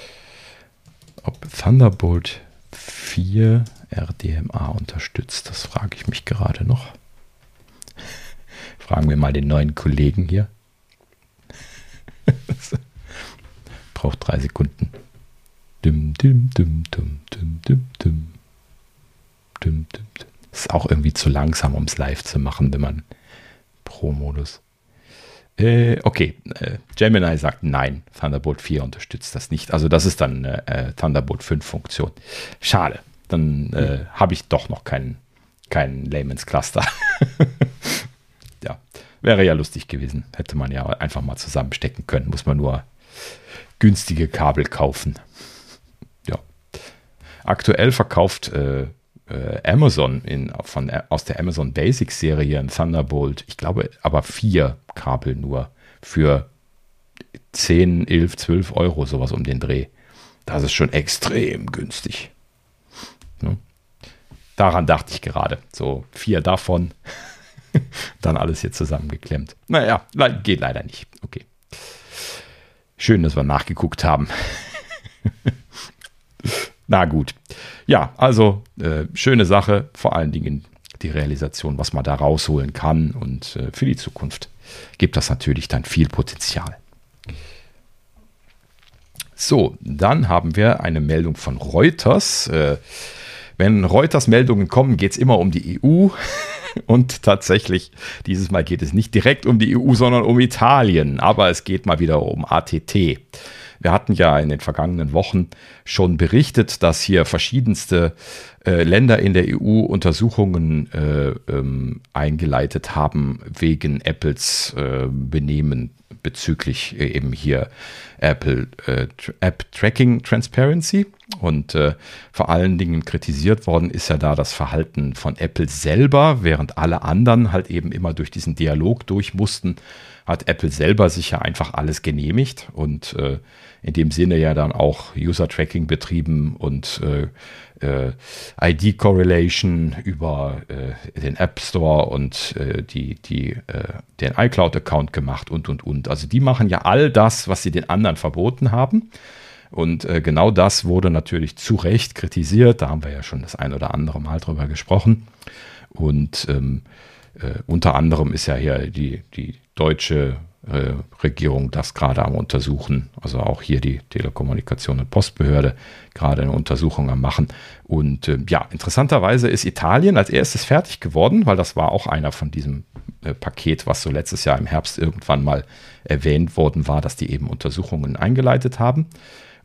Ob Thunderbolt 4 RDMA unterstützt, das frage ich mich gerade noch. Fragen wir mal den neuen Kollegen hier. Braucht 3 Sekunden. Dum, dum, dum, dum, dum, dum, dum. Ist auch irgendwie zu langsam, um es live zu machen, wenn man Pro-Modus. Okay, Gemini sagt nein, Thunderbolt 4 unterstützt das nicht. Also das ist dann eine Thunderbolt 5 Funktion. Schade, dann habe ich doch noch keinen Layman's Cluster. Ja, wäre ja lustig gewesen. Hätte man ja einfach mal zusammenstecken können. Muss man nur günstige Kabel kaufen. Ja. Aktuell verkauft Amazon aus der Amazon Basics Serie ein Thunderbolt, ich glaube aber 4 Kabel nur für 10, 11, 12 Euro, sowas um den Dreh. Das ist schon extrem günstig. Ne? Daran dachte ich gerade. So 4 davon, dann alles hier zusammengeklemmt. Naja, geht leider nicht. Okay. Schön, dass wir nachgeguckt haben. Na gut. Ja, also schöne Sache, vor allen Dingen die Realisation, was man da rausholen kann und für die Zukunft gibt das natürlich dann viel Potenzial. So, dann haben wir eine Meldung von Reuters. Wenn Reuters Meldungen kommen, geht es immer um die EU und tatsächlich, dieses Mal geht es nicht direkt um die EU, sondern um Italien, aber es geht mal wieder um ATT. Wir hatten ja in den vergangenen Wochen schon berichtet, dass hier verschiedenste Länder in der EU Untersuchungen eingeleitet haben wegen Apples Benehmen bezüglich eben hier Apple App Tracking Transparency. Und vor allen Dingen kritisiert worden ist ja da das Verhalten von Apple selber, während alle anderen halt eben immer durch diesen Dialog durch mussten, hat Apple selber sich ja einfach alles genehmigt und in dem Sinne ja dann auch User-Tracking betrieben und ID-Correlation über den App Store und den iCloud-Account gemacht und. Also die machen ja all das, was sie den anderen verboten haben. Und genau das wurde natürlich zu Recht kritisiert. Da haben wir ja schon das ein oder andere Mal drüber gesprochen. Und unter anderem ist ja hier die deutsche Regierung das gerade am Untersuchen, also auch hier die Telekommunikation und Postbehörde gerade eine Untersuchung am machen. Und ja, interessanterweise ist Italien als erstes fertig geworden, weil das war auch einer von diesem Paket, was so letztes Jahr im Herbst irgendwann mal erwähnt worden war, dass die eben Untersuchungen eingeleitet haben.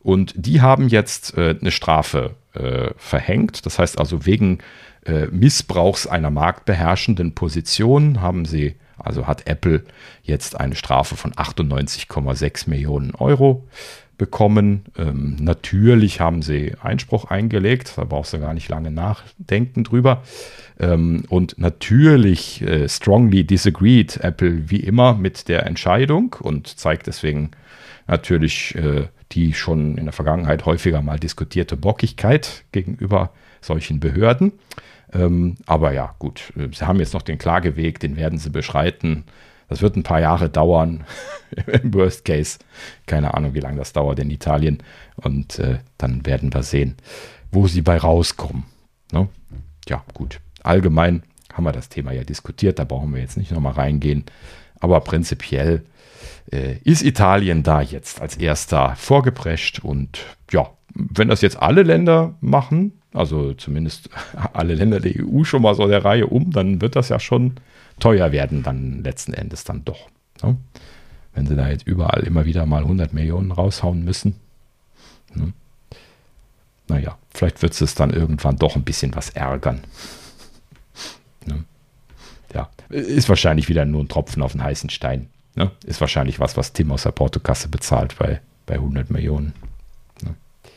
Und die haben jetzt eine Strafe verhängt. Das heißt also, wegen Missbrauchs einer marktbeherrschenden Position hat Apple jetzt eine Strafe von 98,6 Millionen Euro bekommen. Natürlich haben sie Einspruch eingelegt, da brauchst du gar nicht lange nachdenken drüber. Und natürlich strongly disagreed Apple wie immer mit der Entscheidung und zeigt deswegen natürlich die schon in der Vergangenheit häufiger mal diskutierte Bockigkeit gegenüber solchen Behörden. Aber ja, gut, sie haben jetzt noch den Klageweg, den werden sie beschreiten. Das wird ein paar Jahre dauern, im Worst Case. Keine Ahnung, wie lange das dauert in Italien. Und dann werden wir sehen, wo sie bei rauskommen. Ne? Ja, gut. Allgemein haben wir das Thema ja diskutiert, da brauchen wir jetzt nicht nochmal reingehen. Aber prinzipiell ist Italien da jetzt als erster vorgeprescht. Und ja, wenn das jetzt alle Länder machen, also zumindest alle Länder der EU schon mal so der Reihe dann wird das ja schon teuer werden dann letzten Endes dann doch. Ne? Wenn sie da jetzt überall immer wieder mal 100 Millionen raushauen müssen. Ne? Naja, vielleicht wird es dann irgendwann doch ein bisschen was ärgern. Ne? Ja, ist wahrscheinlich wieder nur ein Tropfen auf den heißen Stein. Ne? Ist wahrscheinlich was Tim aus der Portokasse bezahlt bei 100 Millionen. Ne?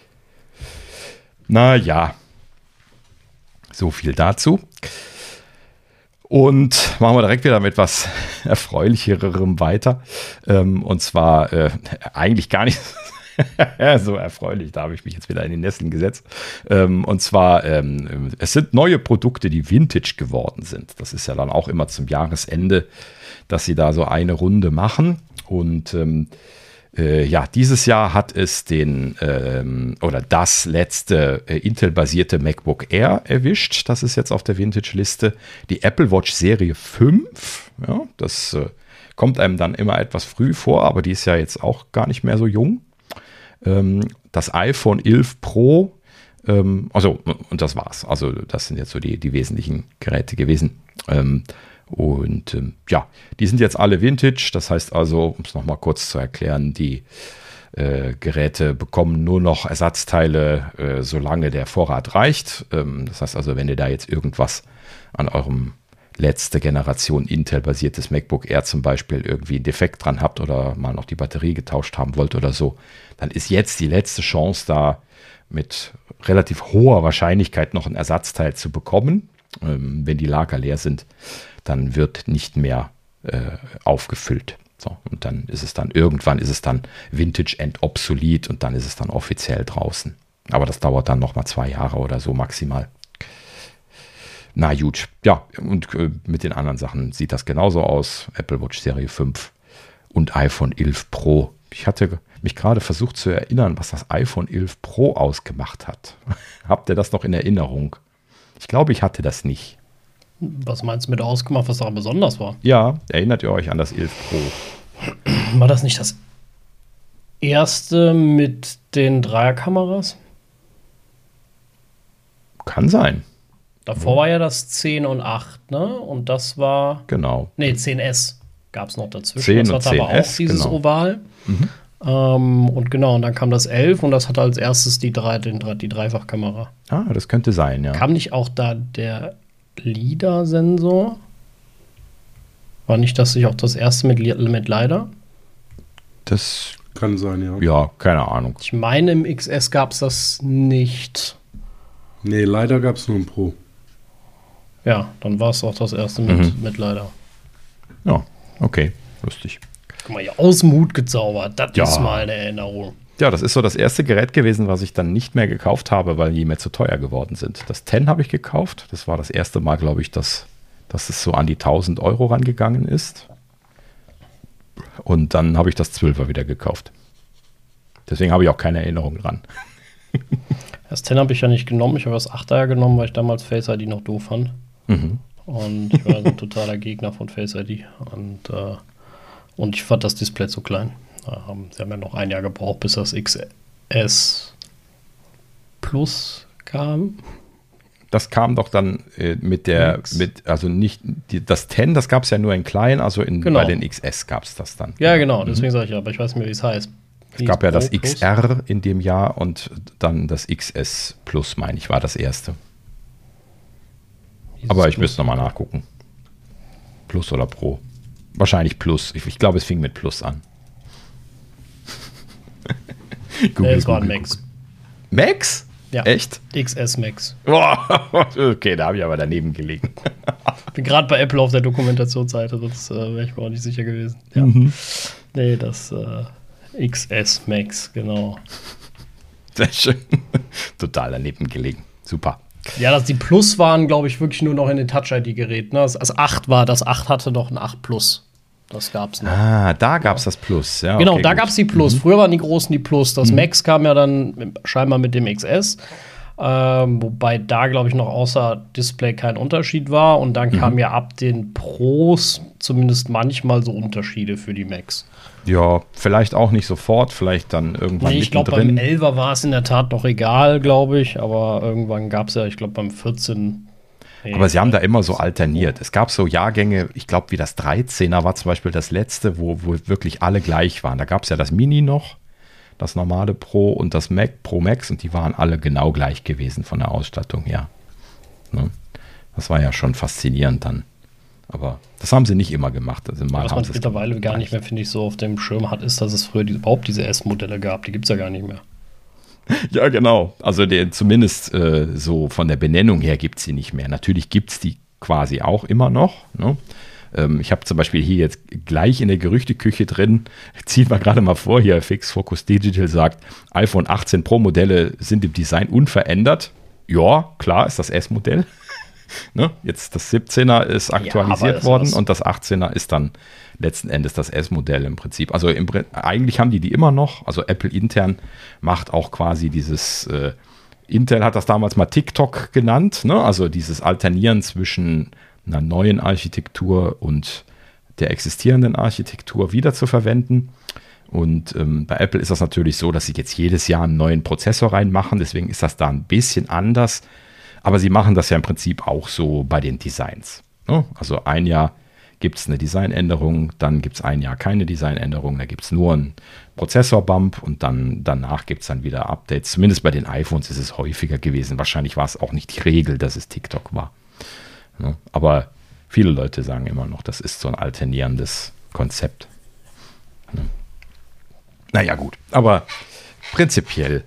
Naja, so viel dazu. Und machen wir direkt wieder mit etwas Erfreulicherem weiter. Und zwar eigentlich gar nicht so erfreulich, da habe ich mich jetzt wieder in die Nesseln gesetzt. Und zwar, es sind neue Produkte, die Vintage geworden sind. Das ist ja dann auch immer zum Jahresende, dass sie da so eine Runde machen. Und dieses Jahr hat es das letzte Intel-basierte MacBook Air erwischt. Das ist jetzt auf der Vintage-Liste. Die Apple Watch Serie 5. Ja, das kommt einem dann immer etwas früh vor, aber die ist ja jetzt auch gar nicht mehr so jung. Das iPhone 11 Pro. Und das war's. Also das sind jetzt so die wesentlichen Geräte gewesen. Die sind jetzt alle Vintage. Das heißt also, um es nochmal kurz zu erklären, die Geräte bekommen nur noch Ersatzteile, solange der Vorrat reicht. Das heißt also, wenn ihr da jetzt irgendwas an eurem letzte Generation Intel-basiertes MacBook Air zum Beispiel irgendwie einen Defekt dran habt oder mal noch die Batterie getauscht haben wollt oder so, dann ist jetzt die letzte Chance da, mit relativ hoher Wahrscheinlichkeit noch ein Ersatzteil zu bekommen. Wenn die Lager leer sind, dann wird nicht mehr aufgefüllt. So, und dann ist es dann, irgendwann ist es dann Vintage and obsolet und dann ist es dann offiziell draußen. Aber das dauert dann nochmal 2 Jahre oder so maximal. Na gut, ja, und mit den anderen Sachen sieht das genauso aus. Apple Watch Serie 5 und iPhone 11 Pro. Ich hatte mich gerade versucht zu erinnern, was das iPhone 11 Pro ausgemacht hat. Habt ihr das noch in Erinnerung? Ich glaube, ich hatte das nicht. Was meinst du mit ausgemacht, was da besonders war? Ja, erinnert ihr euch an das 11 Pro? War das nicht das erste mit den Dreierkameras? Kann sein. Davor war ja das 10 und 8, ne? Und das war... Genau. Nee, 10S gab es noch dazwischen. 10 das und hat aber 10S, auch dieses genau. Oval. Und dann kam das 11 und das hatte als erstes die Dreifachkamera. Ah, das könnte sein, ja. Kam nicht auch da der LiDAR-Sensor? War nicht das auch das erste mit LiDAR? Das kann sein, ja. Ja, keine Ahnung. Ich meine, im XS gab es das nicht. Nee, leider gab es nur ein Pro. Ja, dann war es auch das erste mit LiDAR. Ja, okay, lustig. Guck mal, hier aus dem Hut gezaubert. Das Ja. ist mal eine Erinnerung. Ja, das ist so das erste Gerät gewesen, was ich dann nicht mehr gekauft habe, weil die mir zu teuer geworden sind. Das 10 habe ich gekauft. Das war das erste Mal, glaube ich, dass es so an die 1.000 Euro rangegangen ist. Und dann habe ich das 12er wieder gekauft. Deswegen habe ich auch keine Erinnerung dran. Das 10 habe ich ja nicht genommen. Ich habe das 8er ja genommen, weil ich damals Face ID noch doof fand. Und ich war ein totaler Gegner von Face ID. Und ich fand das Display zu klein. Sie haben ja noch ein Jahr gebraucht, bis das XS Plus kam. Das kam doch dann das 10, das gab es ja nur in klein, also bei den XS gab es das dann. Ja, genau, deswegen sage ich ja, aber ich weiß nicht mehr, wie es heißt. Es gab ja das XR in dem Jahr und dann das XS Plus, meine ich, war das erste. Aber ich müsste nochmal nachgucken. Plus oder Pro? Wahrscheinlich Plus. Ich glaube, es fing mit Plus an. Es war ein Max. Max? Ja. Echt? XS Max. Okay, da habe ich aber daneben gelegen. Bin gerade bei Apple auf der Dokumentationsseite, sonst wäre ich mir auch nicht sicher gewesen. Ja. Nee, das XS Max, genau. Sehr schön. Total daneben gelegen. Super. Ja, die Plus waren, glaube ich, wirklich nur noch in den Touch-ID-Geräten. Ne? Das 8 war, das 8 hatte noch ein 8 Plus. Das gab's noch. Ah, da gab's das Plus. Ja, genau, okay, da gut. gab's die Plus. Früher waren die Großen die Plus. Das Max kam ja dann scheinbar mit dem XS. Wobei da, glaube ich, noch außer Display kein Unterschied war. Und dann kam ja ab den Pros zumindest manchmal so Unterschiede für die Macs. Ja, vielleicht auch nicht sofort, vielleicht dann irgendwann ich glaube, beim 11er war es in der Tat noch egal, glaube ich. Aber irgendwann gab es ja, ich glaube, beim 14. Aber sie haben da immer so alterniert. Es gab so Jahrgänge, ich glaube, wie das 13er war zum Beispiel das letzte, wo wirklich alle gleich waren. Da gab es ja das Mini noch, das normale Pro und das Mac, Pro Max, und die waren alle genau gleich gewesen von der Ausstattung her. Ne? Das war ja schon faszinierend dann. Aber das haben sie nicht immer gemacht. Also mal was man mittlerweile gar nicht mehr, finde ich, so auf dem Schirm hat, ist, dass es früher überhaupt diese S-Modelle gab. Die gibt es ja gar nicht mehr. Ja, genau. Also zumindest so von der Benennung her gibt es sie nicht mehr. Natürlich gibt es die quasi auch immer noch. Ne? Ich habe zum Beispiel hier jetzt gleich in der Gerüchteküche drin, ziehen wir gerade mal vor, hier Fix Focus Digital sagt, iPhone 18 Pro Modelle sind im Design unverändert. Ja, klar, ist das S-Modell. Ne? Jetzt das 17er ist aktualisiert worden und das 18er ist dann letzten Endes das S-Modell im Prinzip. Also eigentlich haben die immer noch, also Apple intern macht auch quasi dieses, Intel hat das damals mal TikTok genannt, ne? Also dieses Alternieren zwischen einer neuen Architektur und der existierenden Architektur wieder zu verwenden. Und bei Apple ist das natürlich so, dass sie jetzt jedes Jahr einen neuen Prozessor reinmachen, deswegen ist das da ein bisschen anders. Aber sie machen das ja im Prinzip auch so bei den Designs. Ne? Also ein Jahr gibt es eine Designänderung, dann gibt es ein Jahr keine Designänderung, da gibt es nur einen Prozessor-Bump und danach gibt es dann wieder Updates. Zumindest bei den iPhones ist es häufiger gewesen. Wahrscheinlich war es auch nicht die Regel, dass es TikTok war. Ne? Aber viele Leute sagen immer noch, das ist so ein alternierendes Konzept. Ne? Naja gut, aber prinzipiell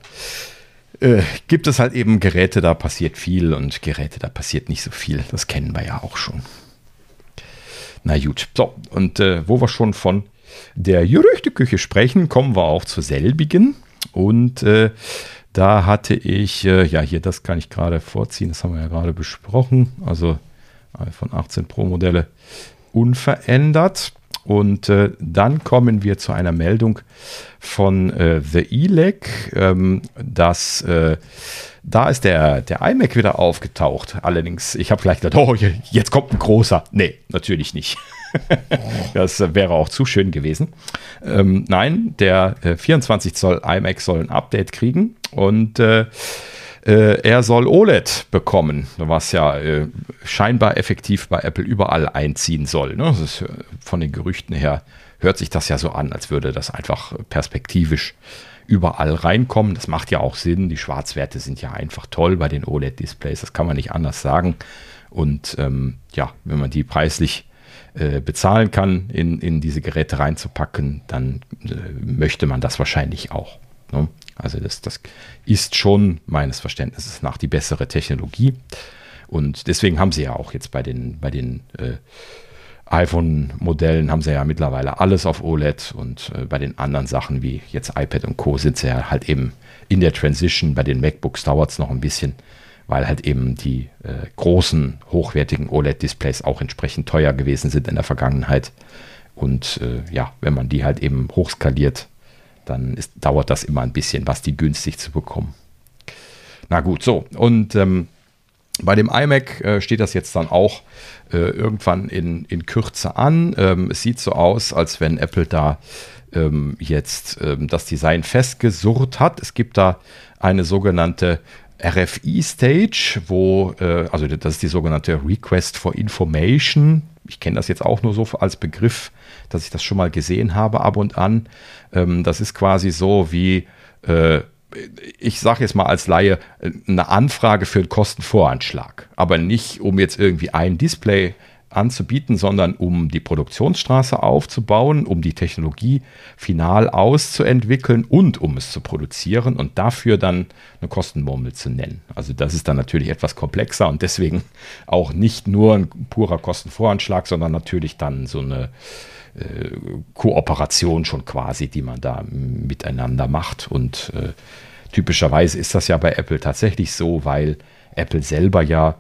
gibt es halt eben Geräte, da passiert viel und Geräte, da passiert nicht so viel. Das kennen wir ja auch schon. Na gut, so, und wo wir schon von der Gerüchteküche sprechen, kommen wir auch zur selbigen. Und da hatte ich, hier, das kann ich gerade vorziehen, das haben wir ja gerade besprochen. Also iPhone 18 Pro Modelle unverändert. Und dann kommen wir zu einer Meldung von The ELEC, dass da ist der iMac wieder aufgetaucht. Allerdings, ich habe gleich gedacht, oh, jetzt kommt ein großer. Nee, natürlich nicht. Das wäre auch zu schön gewesen. Nein, der 24 Zoll iMac soll ein Update kriegen und er soll OLED bekommen, was ja scheinbar effektiv bei Apple überall einziehen soll. Ne? Das ist, von den Gerüchten her hört sich das ja so an, als würde das einfach perspektivisch überall reinkommen. Das macht ja auch Sinn. Die Schwarzwerte sind ja einfach toll bei den OLED-Displays. Das kann man nicht anders sagen. Und wenn man die preislich bezahlen kann, in diese Geräte reinzupacken, dann möchte man das wahrscheinlich auch. Ne? Also das ist schon meines Verständnisses nach die bessere Technologie. Und deswegen haben sie ja auch jetzt bei den iPhone-Modellen haben sie ja mittlerweile alles auf OLED und bei den anderen Sachen wie jetzt iPad und Co. sind sie ja halt eben in der Transition. Bei den MacBooks dauert es noch ein bisschen, weil halt eben die großen, hochwertigen OLED-Displays auch entsprechend teuer gewesen sind in der Vergangenheit. Und wenn man die halt eben hochskaliert, dann dauert das immer ein bisschen, was die günstig zu bekommen. Na gut, so. Und bei dem iMac steht das jetzt dann auch irgendwann in Kürze an. Es sieht so aus, als wenn Apple da jetzt das Design festgesurrt hat. Es gibt da eine sogenannte RFI-Stage, also das ist die sogenannte Request for Information. Ich kenne das jetzt auch nur so als Begriff, dass ich das schon mal gesehen habe ab und an. Das ist quasi so wie, ich sage jetzt mal als Laie, eine Anfrage für einen Kostenvoranschlag. Aber nicht, um jetzt irgendwie ein Display anzubieten, sondern um die Produktionsstraße aufzubauen, um die Technologie final auszuentwickeln und um es zu produzieren und dafür dann eine Kostenmurmel zu nennen. Also das ist dann natürlich etwas komplexer und deswegen auch nicht nur ein purer Kostenvoranschlag, sondern natürlich dann so eine Kooperation schon quasi, die man da miteinander macht. Und typischerweise ist das ja bei Apple tatsächlich so, weil Apple selber ja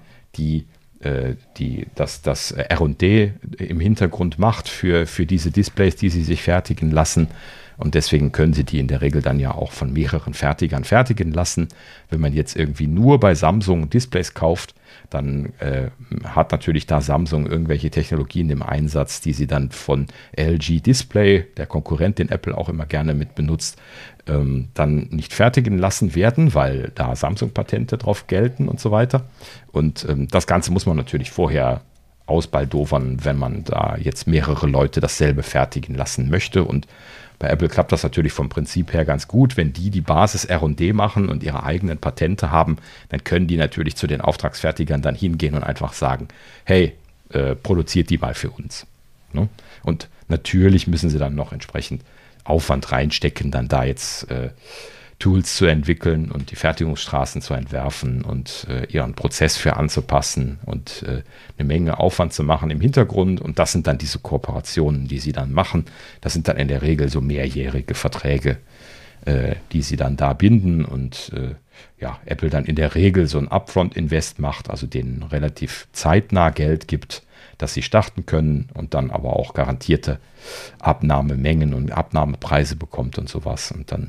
das R&D im Hintergrund macht für diese Displays, die sie sich fertigen lassen. Und deswegen können sie die in der Regel dann ja auch von mehreren Fertigern fertigen lassen. Wenn man jetzt irgendwie nur bei Samsung Displays kauft, dann hat natürlich da Samsung irgendwelche Technologien im Einsatz, die sie dann von LG Display, der Konkurrent, den Apple auch immer gerne mit benutzt, dann nicht fertigen lassen werden, weil da Samsung-Patente drauf gelten und so weiter. Und das Ganze muss man natürlich vorher ausbaldowern, wenn man da jetzt mehrere Leute dasselbe fertigen lassen möchte. Und bei Apple klappt das natürlich vom Prinzip her ganz gut. Wenn die Basis R&D machen und ihre eigenen Patente haben, dann können die natürlich zu den Auftragsfertigern dann hingehen und einfach sagen, hey, produziert die mal für uns. Ne? Und natürlich müssen sie dann noch entsprechend Aufwand reinstecken, dann da jetzt Tools zu entwickeln und die Fertigungsstraßen zu entwerfen und ihren Prozess für anzupassen und eine Menge Aufwand zu machen im Hintergrund. Und das sind dann diese Kooperationen, die sie dann machen. Das sind dann in der Regel so mehrjährige Verträge, die sie dann da binden und Apple dann in der Regel so ein Upfront-Invest macht, also denen relativ zeitnah Geld gibt, dass sie starten können und dann aber auch garantierte Abnahmemengen und Abnahmepreise bekommt und sowas. Und dann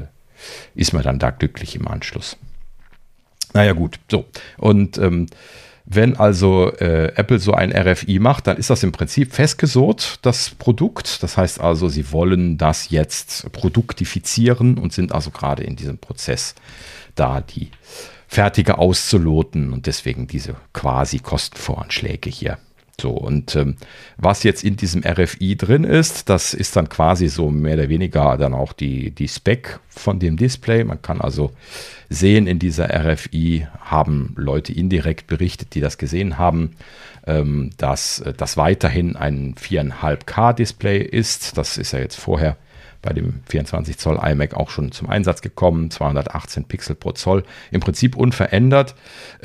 ist man dann da glücklich im Anschluss. Naja gut, so. Und wenn also Apple so ein RFI macht, dann ist das im Prinzip festgesurrt, das Produkt. Das heißt also, sie wollen das jetzt produktifizieren und sind also gerade in diesem Prozess, da die Fertige auszuloten und deswegen diese quasi Kostenvoranschläge hier. So, und was jetzt in diesem RFI drin ist, das ist dann quasi so mehr oder weniger dann auch die Spec von dem Display. Man kann also sehen, in dieser RFI haben Leute indirekt berichtet, die das gesehen haben, dass das weiterhin ein 4,5K Display ist. Das ist ja jetzt vorher bei dem 24 Zoll iMac auch schon zum Einsatz gekommen, 218 Pixel pro Zoll, im Prinzip unverändert,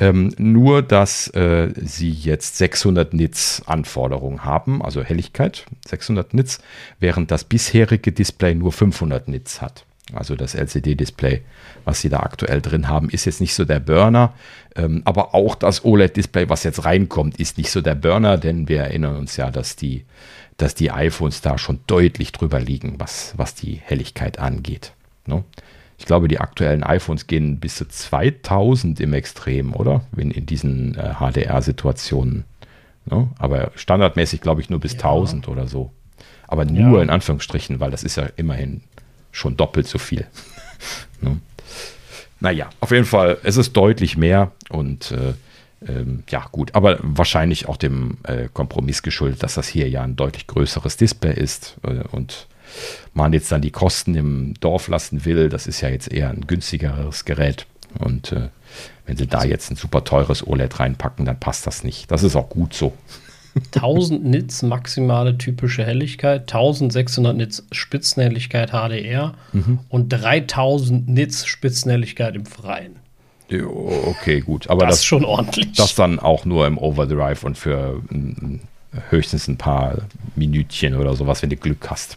nur dass sie jetzt 600 Nits Anforderungen haben, also Helligkeit, 600 Nits, während das bisherige Display nur 500 Nits hat. Also das LCD-Display, was sie da aktuell drin haben, ist jetzt nicht so der Burner, aber auch das OLED-Display, was jetzt reinkommt, ist nicht so der Burner, denn wir erinnern uns ja, dass die iPhones da schon deutlich drüber liegen, was die Helligkeit angeht. Ne? Ich glaube, die aktuellen iPhones gehen bis zu 2000 im Extrem, oder? In diesen HDR-Situationen. Ne? Aber standardmäßig, glaube ich, nur bis 1000 oder so. Aber nur in Anführungsstrichen, weil das ist ja immerhin schon doppelt so viel. Ne? Naja, auf jeden Fall, es ist deutlich mehr und gut, aber wahrscheinlich auch dem Kompromiss geschuldet, dass das hier ja ein deutlich größeres Display ist und man jetzt dann die Kosten im Dorf lassen will. Das ist ja jetzt eher ein günstigeres Gerät und wenn sie da jetzt ein super teures OLED reinpacken, dann passt das nicht. Das ist auch gut so. 1000 Nits maximale typische Helligkeit, 1600 Nits Spitzenhelligkeit HDR und 3000 Nits Spitzenhelligkeit im Freien. Okay, gut. Aber das ist schon ordentlich. Das dann auch nur im Overdrive und für höchstens ein paar Minütchen oder sowas, wenn du Glück hast.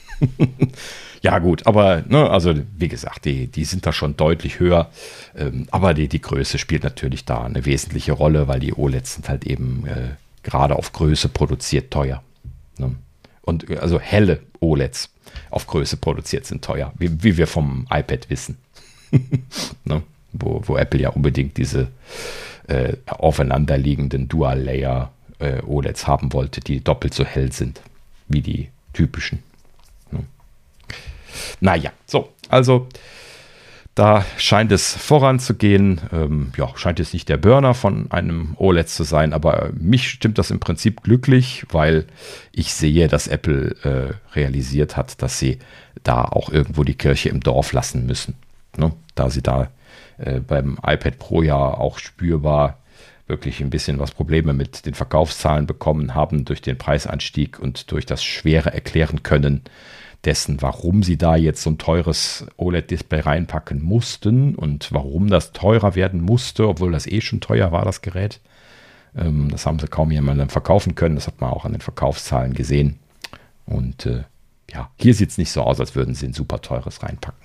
Ja, gut, aber also wie gesagt, die sind da schon deutlich höher. Aber die Größe spielt natürlich da eine wesentliche Rolle, weil die OLEDs sind halt eben gerade auf Größe produziert teuer. Ne? Und also helle OLEDs auf Größe produziert sind teuer, wie wir vom iPad wissen. Ne? Wo Apple ja unbedingt diese aufeinanderliegenden Dual-Layer OLEDs haben wollte, die doppelt so hell sind wie die typischen. Ne? Naja, so, also Da scheint es voranzugehen. Scheint es nicht der Burner von einem OLED zu sein, aber mich stimmt das im Prinzip glücklich, weil ich sehe, dass Apple realisiert hat, dass sie da auch irgendwo die Kirche im Dorf lassen müssen. Ne? Da sie da beim iPad Pro ja auch spürbar wirklich ein bisschen Probleme mit den Verkaufszahlen bekommen haben durch den Preisanstieg und durch das schwere Erklären können dessen, warum sie da jetzt so ein teures OLED-Display reinpacken mussten und warum das teurer werden musste, obwohl das schon teuer war, das Gerät. Das haben sie kaum jemandem verkaufen können. Das hat man auch an den Verkaufszahlen gesehen. Und hier sieht es nicht so aus, als würden sie ein super teures reinpacken.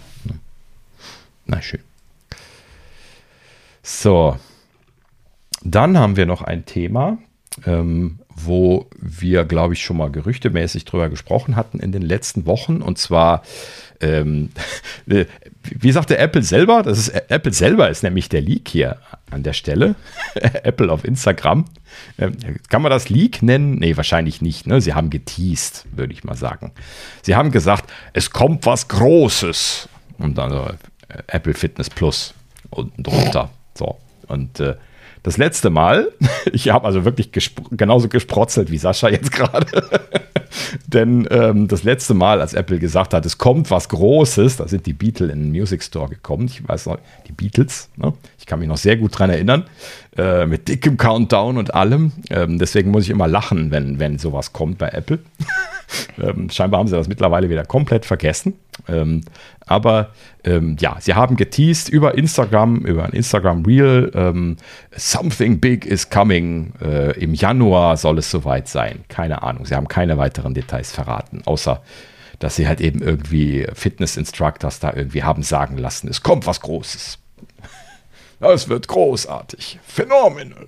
Na schön. So. Dann haben wir noch ein Thema, wo wir, glaube ich, schon mal gerüchtemäßig drüber gesprochen hatten in den letzten Wochen. Und zwar, wie sagte Apple selber? Apple selber ist nämlich der Leak hier an der Stelle. Apple auf Instagram. Kann man das Leak nennen? Nee, wahrscheinlich nicht. Ne? Sie haben geteased, würde ich mal sagen. Sie haben gesagt, es kommt was Großes. Und dann Apple Fitness Plus unten drunter. So. Und das letzte Mal, ich habe also wirklich genauso gesprotzelt wie Sascha jetzt gerade, denn das letzte Mal, als Apple gesagt hat, es kommt was Großes, da sind die Beatles in den Music Store gekommen, ich weiß noch, die Beatles, ne? Ich kann mich noch sehr gut dran erinnern, mit dickem Countdown und allem, deswegen muss ich immer lachen, wenn sowas kommt bei Apple. Scheinbar haben sie das mittlerweile wieder komplett vergessen. Aber sie haben geteased über Instagram, über ein Instagram Reel. Something big is coming. Im Januar soll es soweit sein. Keine Ahnung. Sie haben keine weiteren Details verraten, außer dass sie halt eben irgendwie Fitness-Instructors da irgendwie haben sagen lassen, es kommt was Großes. Es wird großartig. Phenomenal.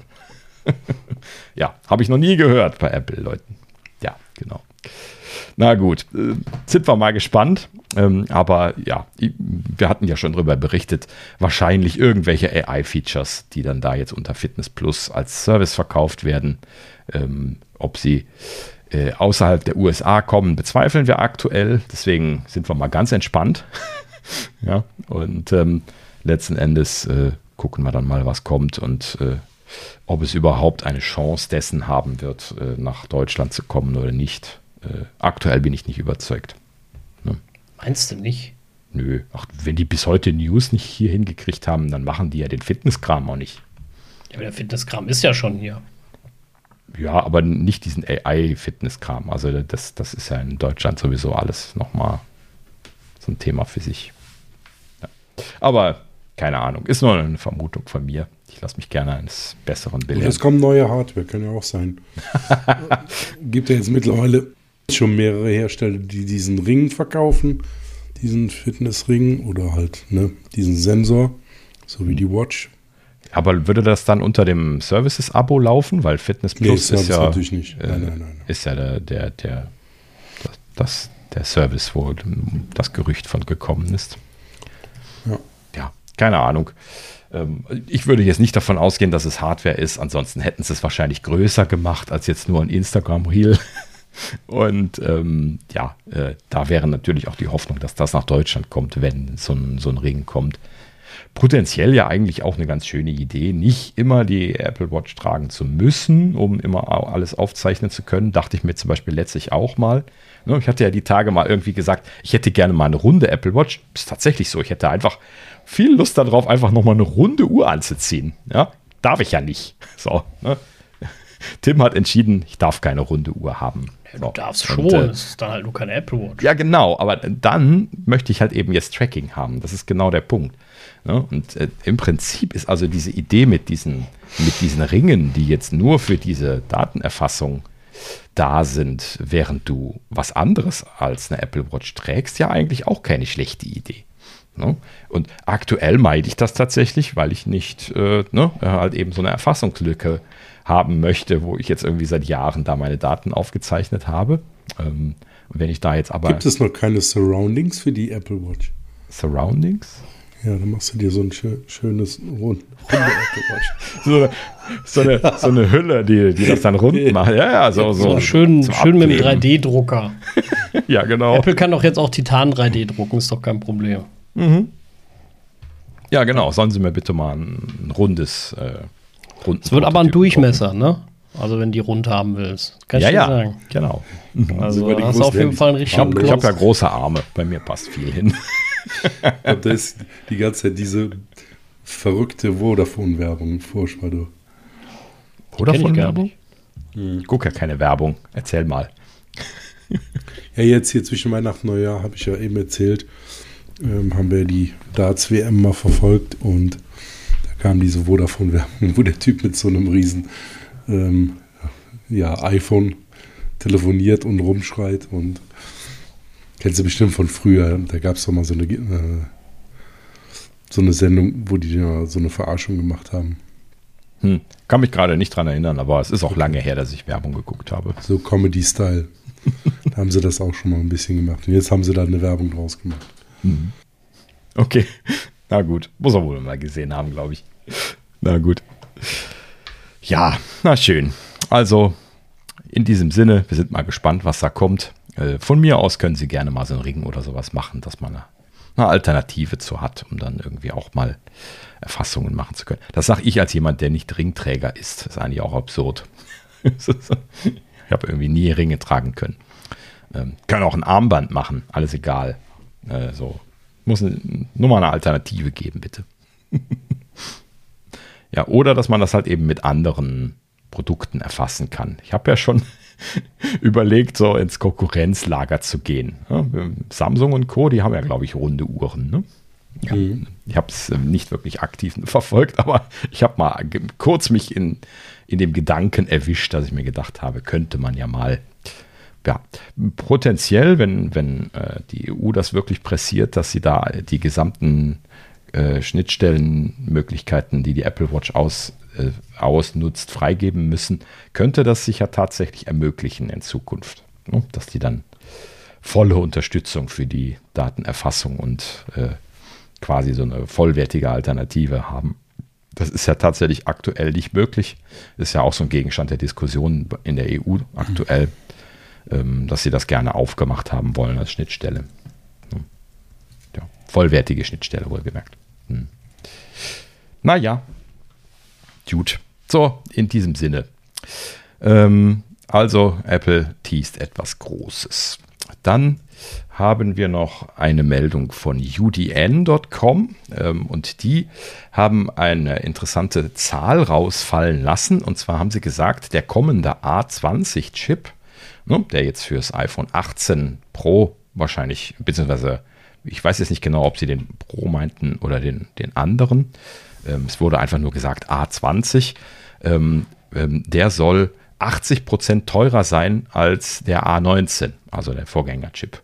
Ja, habe ich noch nie gehört bei Apple, Leuten. Ja, genau. Na gut, sind wir mal gespannt. Aber ja, wir hatten ja schon darüber berichtet, wahrscheinlich irgendwelche AI-Features, die dann da jetzt unter Fitness Plus als Service verkauft werden. Ob sie außerhalb der USA kommen, bezweifeln wir aktuell. Deswegen sind wir mal ganz entspannt. Ja, und letzten Endes gucken wir dann mal, was kommt und ob es überhaupt eine Chance dessen haben wird, nach Deutschland zu kommen oder nicht. Aktuell bin ich nicht überzeugt. Ne? Meinst du nicht? Nö. Ach, wenn die bis heute News nicht hier hingekriegt haben, dann machen die ja den Fitnesskram auch nicht. Ja, aber der Fitnesskram ist ja schon hier. Ja, aber nicht diesen AI-Fitnesskram. Also das ist ja in Deutschland sowieso alles nochmal so ein Thema für sich. Ja. Aber keine Ahnung, ist nur eine Vermutung von mir. Ich lasse mich gerne eines Besseren belehren. Und es kommt neue Hardware, kann ja auch sein. Gibt ja jetzt mittlerweile schon mehrere Hersteller, die diesen Ring verkaufen, diesen Fitnessring oder halt diesen Sensor, so wie die Watch. Aber würde das dann unter dem Services-Abo laufen? Weil Fitness Plus ist ja natürlich nicht. Nein. Ist ja der Service, wo das Gerücht von gekommen ist. Ja, keine Ahnung. Ich würde jetzt nicht davon ausgehen, dass es Hardware ist. Ansonsten hätten sie es wahrscheinlich größer gemacht als jetzt nur ein Instagram-Reel. Und da wäre natürlich auch die Hoffnung, dass das nach Deutschland kommt, wenn so ein Ring kommt. Potenziell ja eigentlich auch eine ganz schöne Idee, nicht immer die Apple Watch tragen zu müssen, um immer alles aufzeichnen zu können. Dachte ich mir zum Beispiel letztlich auch mal. Ich hatte ja die Tage mal irgendwie gesagt, ich hätte gerne mal eine runde Apple Watch. Ist tatsächlich so. Ich hätte einfach viel Lust darauf, einfach nochmal eine runde Uhr anzuziehen. Ja, darf ich ja nicht. So, ne? Tim hat entschieden, ich darf keine runde Uhr haben. Ja, du darfst schon, es ist dann halt nur keine Apple Watch. Ja, genau, aber dann möchte ich halt eben jetzt Tracking haben. Das ist genau der Punkt. Ja, und im Prinzip ist also diese Idee mit diesen Ringen, die jetzt nur für diese Datenerfassung da sind, während du was anderes als eine Apple Watch trägst, ja eigentlich auch keine schlechte Idee. Ne? Und aktuell meide ich das tatsächlich, weil ich nicht halt eben so eine Erfassungslücke haben möchte, wo ich jetzt irgendwie seit Jahren da meine Daten aufgezeichnet habe. Und wenn ich da jetzt aber... Gibt es noch keine Surroundings für die Apple Watch? Surroundings? Ja, dann machst du dir so ein schönes runde Apple Watch. so eine Hülle, die das dann rund macht. Ja, so schön mit dem 3D-Drucker. Ja, genau. Apple kann doch jetzt auch Titan 3D drucken, ist doch kein Problem. Mhm. Ja, genau. Sollen Sie mir bitte mal ein rundes Es wird aber ein Durchmesser, ne? Also wenn die rund haben willst. Kann ich dir sagen. Genau. Also da hast du auf jeden Fall einen richtigen Ich habe ja große Arme. Bei mir passt viel hin. Und da ist die ganze Zeit diese verrückte Vodafone-Werbung furchtbar. Vodafone-Werbung? Ich gucke ja keine Werbung. Erzähl mal. Ja, jetzt hier zwischen Weihnachten und Neujahr, habe ich ja eben erzählt, haben wir die Darts-WM mal verfolgt und da kam diese Vodafone-Werbung, wo der Typ mit so einem riesen iPhone telefoniert und rumschreit und kennst du bestimmt von früher, da gab es doch mal so eine Sendung, wo die ja so eine Verarschung gemacht haben. Kann mich gerade nicht dran erinnern, aber es ist auch lange her, dass ich Werbung geguckt habe. So Comedy-Style. Da haben sie das auch schon mal ein bisschen gemacht. Und jetzt haben sie da eine Werbung draus gemacht. Okay, na gut. Muss er wohl mal gesehen haben, glaube ich. Na gut. Ja, na schön. Also, in diesem Sinne, wir sind mal gespannt, was da kommt. Von mir aus können Sie gerne mal so einen Ring oder sowas machen, dass man eine Alternative zu hat, um dann irgendwie auch mal Erfassungen machen zu können. Das sage ich als jemand, der nicht Ringträger ist. Das ist eigentlich auch absurd. Ich habe irgendwie nie Ringe tragen können. Kann auch ein Armband machen, alles egal. Muss nur mal eine Alternative geben, bitte. Ja, oder dass man das halt eben mit anderen Produkten erfassen kann. Ich habe ja schon überlegt, so ins Konkurrenzlager zu gehen. Ja, Samsung und Co., die haben ja, glaube ich, runde Uhren. Ne? Ja, ich habe es nicht wirklich aktiv verfolgt, aber ich habe mal kurz mich in dem Gedanken erwischt, dass ich mir gedacht habe, könnte man ja mal, potenziell, wenn die EU das wirklich pressiert, dass sie da die gesamten Schnittstellenmöglichkeiten, die Apple Watch ausnutzt, freigeben müssen, könnte das sich ja tatsächlich ermöglichen in Zukunft, ne? Dass die dann volle Unterstützung für die Datenerfassung und quasi so eine vollwertige Alternative haben. Das ist ja tatsächlich aktuell nicht möglich. Ist ja auch so ein Gegenstand der Diskussion in der EU aktuell, dass sie das gerne aufgemacht haben wollen als Schnittstelle. Ja, vollwertige Schnittstelle, wohlgemerkt. Naja, gut. So, in diesem Sinne. Also, Apple teast etwas Großes. Dann haben wir noch eine Meldung von UDN.com und die haben eine interessante Zahl rausfallen lassen. Und zwar haben sie gesagt, der kommende A20-Chip, ne, der jetzt fürs iPhone 18 Pro wahrscheinlich, beziehungsweise ich weiß jetzt nicht genau, ob sie den Pro meinten oder den anderen. Es wurde einfach nur gesagt A20. Der soll 80% teurer sein als der A19, also der Vorgängerchip.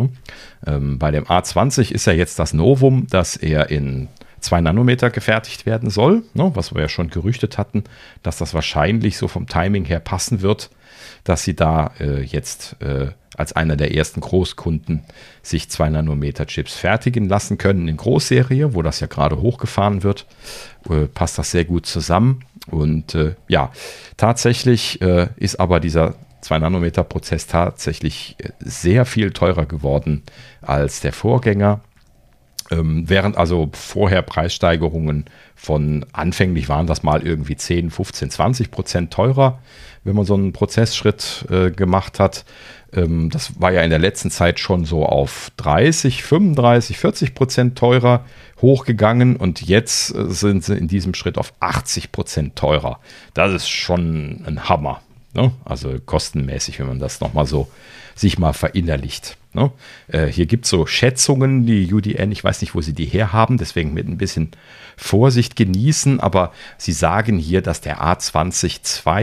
Bei dem A20 ist ja jetzt das Novum, dass er in 2 Nanometer gefertigt werden soll, was wir ja schon gerüchtet hatten, dass das wahrscheinlich so vom Timing her passen wird, dass sie da jetzt als einer der ersten Großkunden sich 2 Nanometer Chips fertigen lassen können in Großserie, wo das ja gerade hochgefahren wird, passt das sehr gut zusammen. Und tatsächlich ist aber dieser 2 Nanometer Prozess tatsächlich sehr viel teurer geworden als der Vorgänger. Während also vorher Preissteigerungen von anfänglich waren das mal irgendwie 10, 15, 20% teurer, wenn man so einen Prozessschritt gemacht hat. Das war ja in der letzten Zeit schon so auf 30, 35, 40% teurer hochgegangen und jetzt sind sie in diesem Schritt auf 80% teurer. Das ist schon ein Hammer, ne? Also kostenmäßig, wenn man das nochmal so sich mal verinnerlicht. Ne? Hier gibt es so Schätzungen, die UDN, ich weiß nicht, wo sie die herhaben, deswegen mit ein bisschen Vorsicht genießen, aber sie sagen hier, dass der A20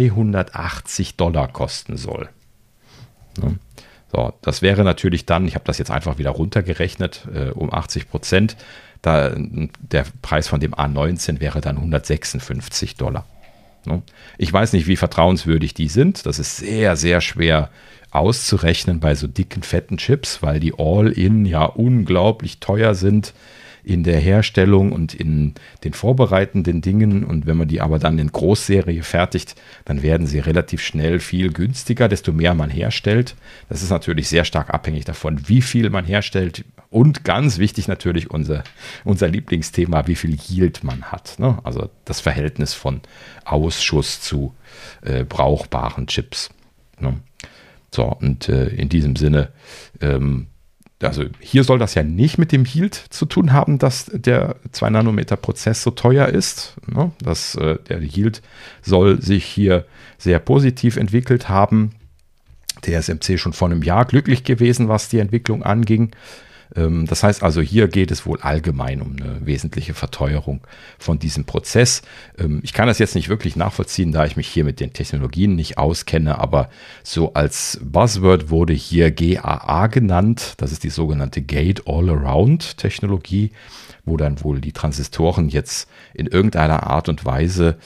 $280 kosten soll. Ne? So, das wäre natürlich dann, ich habe das jetzt einfach wieder runtergerechnet, um 80%, der Preis von dem A19 wäre dann $156. Ne? Ich weiß nicht, wie vertrauenswürdig die sind, das ist sehr, sehr schwer auszurechnen bei so dicken, fetten Chips, weil die All-in ja unglaublich teuer sind. in der Herstellung und in den vorbereitenden Dingen. Und wenn man die aber dann in Großserie fertigt, dann werden sie relativ schnell viel günstiger, desto mehr man herstellt. Das ist natürlich sehr stark abhängig davon, wie viel man herstellt. Und ganz wichtig natürlich unser Lieblingsthema, wie viel Yield man hat. Ne? Also das Verhältnis von Ausschuss zu brauchbaren Chips. Ne? So, und in diesem Sinne, also hier soll das ja nicht mit dem Yield zu tun haben, dass der 2-Nanometer-Prozess so teuer ist. Ne? Der Yield soll sich hier sehr positiv entwickelt haben. TSMC schon vor einem Jahr glücklich gewesen, was die Entwicklung anging. Das heißt also, hier geht es wohl allgemein um eine wesentliche Verteuerung von diesem Prozess. Ich kann das jetzt nicht wirklich nachvollziehen, da ich mich hier mit den Technologien nicht auskenne, aber so als Buzzword wurde hier GAA genannt. Das ist die sogenannte Gate-All-Around-Technologie, wo dann wohl die Transistoren jetzt in irgendeiner Art und Weise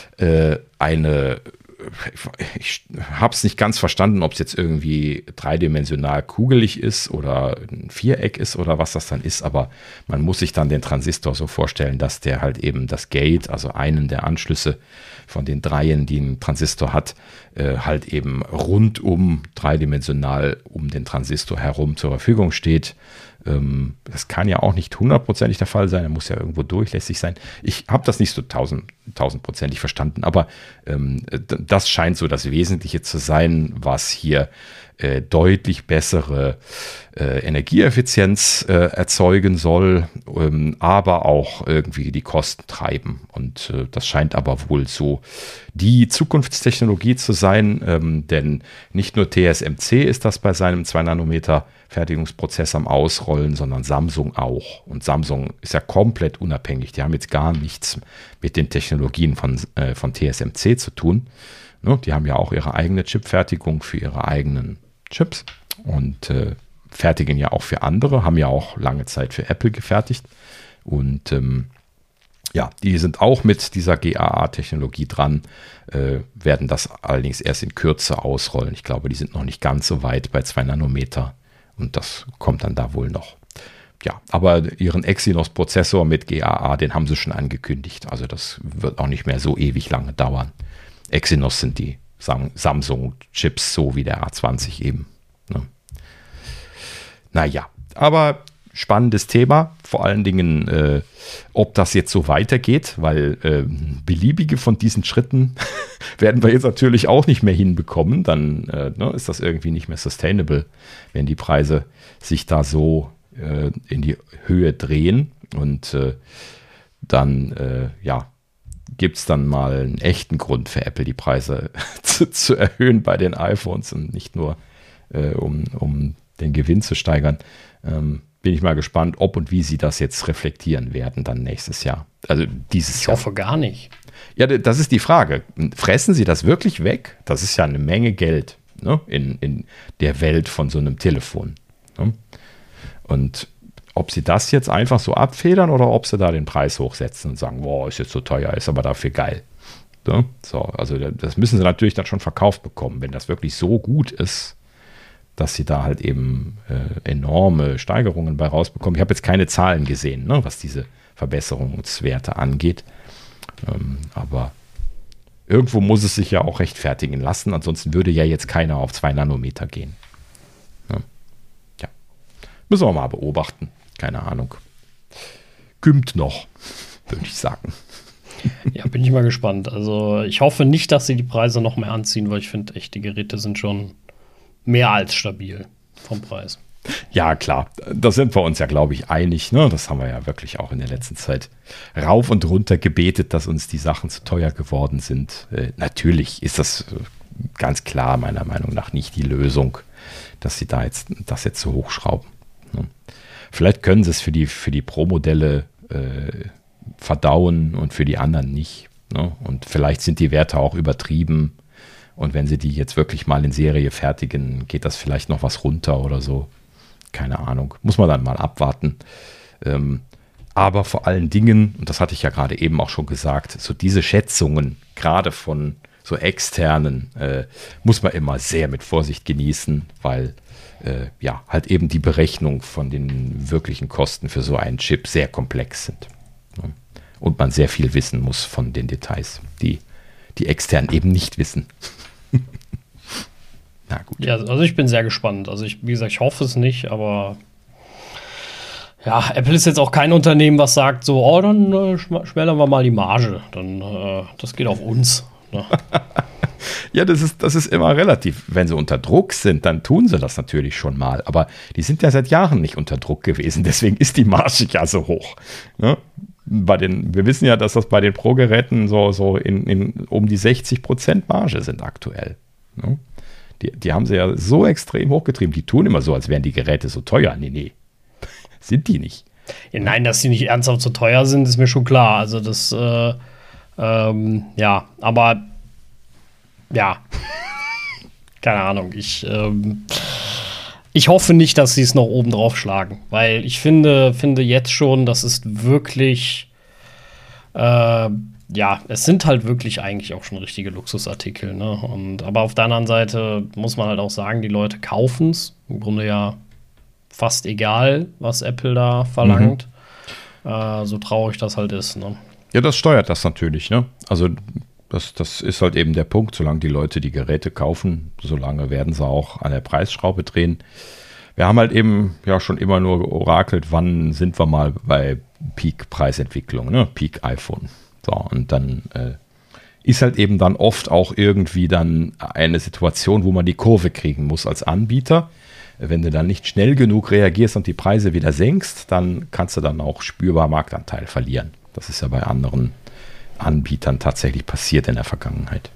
ich habe es nicht ganz verstanden, ob es jetzt irgendwie dreidimensional kugelig ist oder ein Viereck ist oder was das dann ist, aber man muss sich dann den Transistor so vorstellen, dass der halt eben das Gate, also einen der Anschlüsse von den dreien, die ein Transistor hat, halt eben rundum dreidimensional um den Transistor herum zur Verfügung steht. Das kann ja auch nicht hundertprozentig der Fall sein, er muss ja irgendwo durchlässig sein. Ich habe das nicht so tausendprozentig verstanden, aber das scheint so das Wesentliche zu sein, was hier deutlich bessere Energieeffizienz erzeugen soll, aber auch irgendwie die Kosten treiben. Und das scheint aber wohl so die Zukunftstechnologie zu sein, denn nicht nur TSMC ist das bei seinem 2-Nanometer Fertigungsprozess am Ausrollen, sondern Samsung auch. Und Samsung ist ja komplett unabhängig. Die haben jetzt gar nichts mit den Technologien von TSMC zu tun. Ne? Die haben ja auch ihre eigene Chipfertigung für ihre eigenen Chips und fertigen ja auch für andere, haben ja auch lange Zeit für Apple gefertigt. Und ja, die sind auch mit dieser GAA-Technologie dran, werden das allerdings erst in Kürze ausrollen. Ich glaube, die sind noch nicht ganz so weit bei 2 Nanometer. Und das kommt dann da wohl noch. Ja, aber ihren Exynos-Prozessor mit GAA, den haben sie schon angekündigt. Also das wird auch nicht mehr so ewig lange dauern. Exynos sind die Samsung-Chips, so wie der A20 eben. Ne? Naja, aber spannendes Thema. Vor allen Dingen, ob das jetzt so weitergeht, weil beliebige von diesen Schritten werden wir jetzt natürlich auch nicht mehr hinbekommen. Dann ist das irgendwie nicht mehr sustainable, wenn die Preise sich da so in die Höhe drehen. Und dann gibt es dann mal einen echten Grund für Apple, die Preise zu erhöhen bei den iPhones und nicht nur um den Gewinn zu steigern. Bin ich mal gespannt, ob und wie sie das jetzt reflektieren werden dann nächstes Jahr. Also dieses Jahr. Ich hoffe gar nicht. Ja, das ist die Frage. Fressen sie das wirklich weg? Das ist ja eine Menge Geld, ne? In der Welt von so einem Telefon. Ne? Und ob sie das jetzt einfach so abfedern oder ob sie da den Preis hochsetzen und sagen, boah, ist jetzt so teuer, ist aber dafür geil. Ne? So, also das müssen sie natürlich dann schon verkauft bekommen. Wenn das wirklich so gut ist, dass sie da halt eben enorme Steigerungen bei rausbekommen. Ich habe jetzt keine Zahlen gesehen, ne, was diese Verbesserungswerte angeht. Aber irgendwo muss es sich ja auch rechtfertigen lassen. Ansonsten würde ja jetzt keiner auf 2 Nanometer gehen. Ja. Müssen wir mal beobachten. Keine Ahnung. Kümmt noch, würde ich sagen. Ja, bin ich mal gespannt. Also ich hoffe nicht, dass sie die Preise noch mehr anziehen, weil ich finde echt, die Geräte sind schon mehr als stabil vom Preis. Ja, klar. Da sind wir uns ja, glaube ich, einig. Ne? Das haben wir ja wirklich auch in der letzten Zeit rauf und runter gebetet, dass uns die Sachen zu teuer geworden sind. Natürlich ist das ganz klar meiner Meinung nach nicht die Lösung, dass sie das jetzt so hochschrauben. Ne? Vielleicht können sie es für die Pro-Modelle verdauen und für die anderen nicht. Ne? Und vielleicht sind die Werte auch übertrieben. Und wenn sie die jetzt wirklich mal in Serie fertigen, geht das vielleicht noch was runter oder so. Keine Ahnung. Muss man dann mal abwarten. Aber vor allen Dingen, und das hatte ich ja gerade eben auch schon gesagt, so diese Schätzungen, gerade von so externen muss man immer sehr mit Vorsicht genießen, weil halt eben die Berechnung von den wirklichen Kosten für so einen Chip sehr komplex sind. Ne? Und man sehr viel wissen muss von den Details, die extern eben nicht wissen. Na gut. Ja, also ich bin sehr gespannt. Also wie gesagt, ich hoffe es nicht, aber ja, Apple ist jetzt auch kein Unternehmen, was sagt so, dann schmälern wir mal die Marge. Dann, das geht auf uns. Ne? Ja, das ist immer relativ. Wenn sie unter Druck sind, dann tun sie das natürlich schon mal. Aber die sind ja seit Jahren nicht unter Druck gewesen. Deswegen ist die Marge ja so hoch. Ne? Wir wissen ja, dass das bei den Pro-Geräten so in um die 60% Marge sind aktuell. Ne? Die haben sie ja so extrem hochgetrieben. Die tun immer so, als wären die Geräte so teuer. Nee. Sind die nicht. Ja, nein, dass die nicht ernsthaft so teuer sind, ist mir schon klar. Also das, ja, aber ja, keine Ahnung. Ich hoffe nicht, dass sie es noch oben drauf schlagen, weil ich finde jetzt schon, das ist wirklich, ja, es sind halt wirklich eigentlich auch schon richtige Luxusartikel, ne? Aber auf der anderen Seite muss man halt auch sagen, die Leute kaufen es. Im Grunde ja fast egal, was Apple da verlangt. So traurig das halt ist, ne? Ja, das steuert das natürlich, ne? Also das ist halt eben der Punkt, solange die Leute die Geräte kaufen, solange werden sie auch an der Preisschraube drehen. Wir haben halt eben ja schon immer nur orakelt, wann sind wir mal bei Peak-Preisentwicklung, ne? Peak-iPhone. So, und dann ist halt eben dann oft auch irgendwie dann eine Situation, wo man die Kurve kriegen muss als Anbieter. Wenn du dann nicht schnell genug reagierst und die Preise wieder senkst, dann kannst du dann auch spürbar Marktanteil verlieren. Das ist ja bei anderen Anbietern tatsächlich passiert in der Vergangenheit.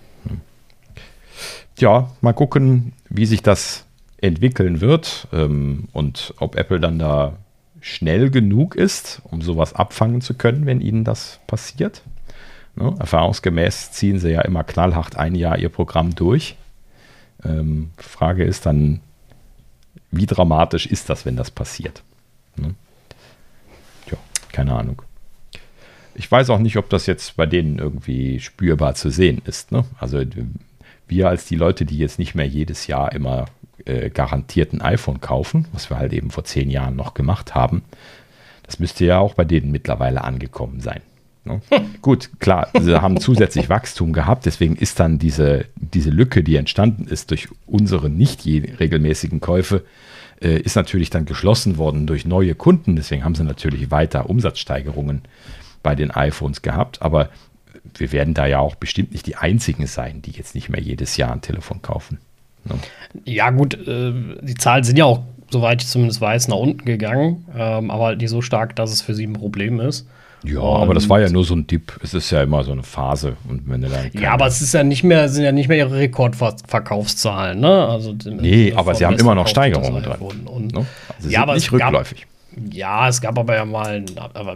Ja, mal gucken, wie sich das entwickeln wird und ob Apple dann da schnell genug ist, um sowas abfangen zu können, wenn ihnen das passiert. Ne? Erfahrungsgemäß ziehen sie ja immer knallhart ein Jahr ihr Programm durch. Frage ist dann, wie dramatisch ist das, wenn das passiert? Ne? Ja, keine Ahnung. Ich weiß auch nicht, ob das jetzt bei denen irgendwie spürbar zu sehen ist. Ne? Also wir als die Leute, die jetzt nicht mehr jedes Jahr immer garantiert ein iPhone kaufen, was wir halt eben vor 10 Jahren noch gemacht haben, das müsste ja auch bei denen mittlerweile angekommen sein. Ne? Gut, klar, sie haben zusätzlich Wachstum gehabt, deswegen ist dann diese Lücke, die entstanden ist durch unsere nicht regelmäßigen Käufe, ist natürlich dann geschlossen worden durch neue Kunden, deswegen haben sie natürlich weiter Umsatzsteigerungen bei den iPhones gehabt, aber wir werden da ja auch bestimmt nicht die Einzigen sein, die jetzt nicht mehr jedes Jahr ein Telefon kaufen. Ne? Ja gut, die Zahlen sind ja auch, soweit ich zumindest weiß, nach unten gegangen, aber halt nicht so stark, dass es für sie ein Problem ist. Ja, aber das war ja nur so ein Dip. Es ist ja immer so eine Phase. Und wenn du dann ja, aber es ist ja nicht mehr, sind ja nicht mehr ihre Rekordverkaufszahlen, ne? Also, nee, aber sie haben immer noch Steigerungen drin. Ne? Also ja, aber nicht rückläufig. Es gab aber ja mal, aber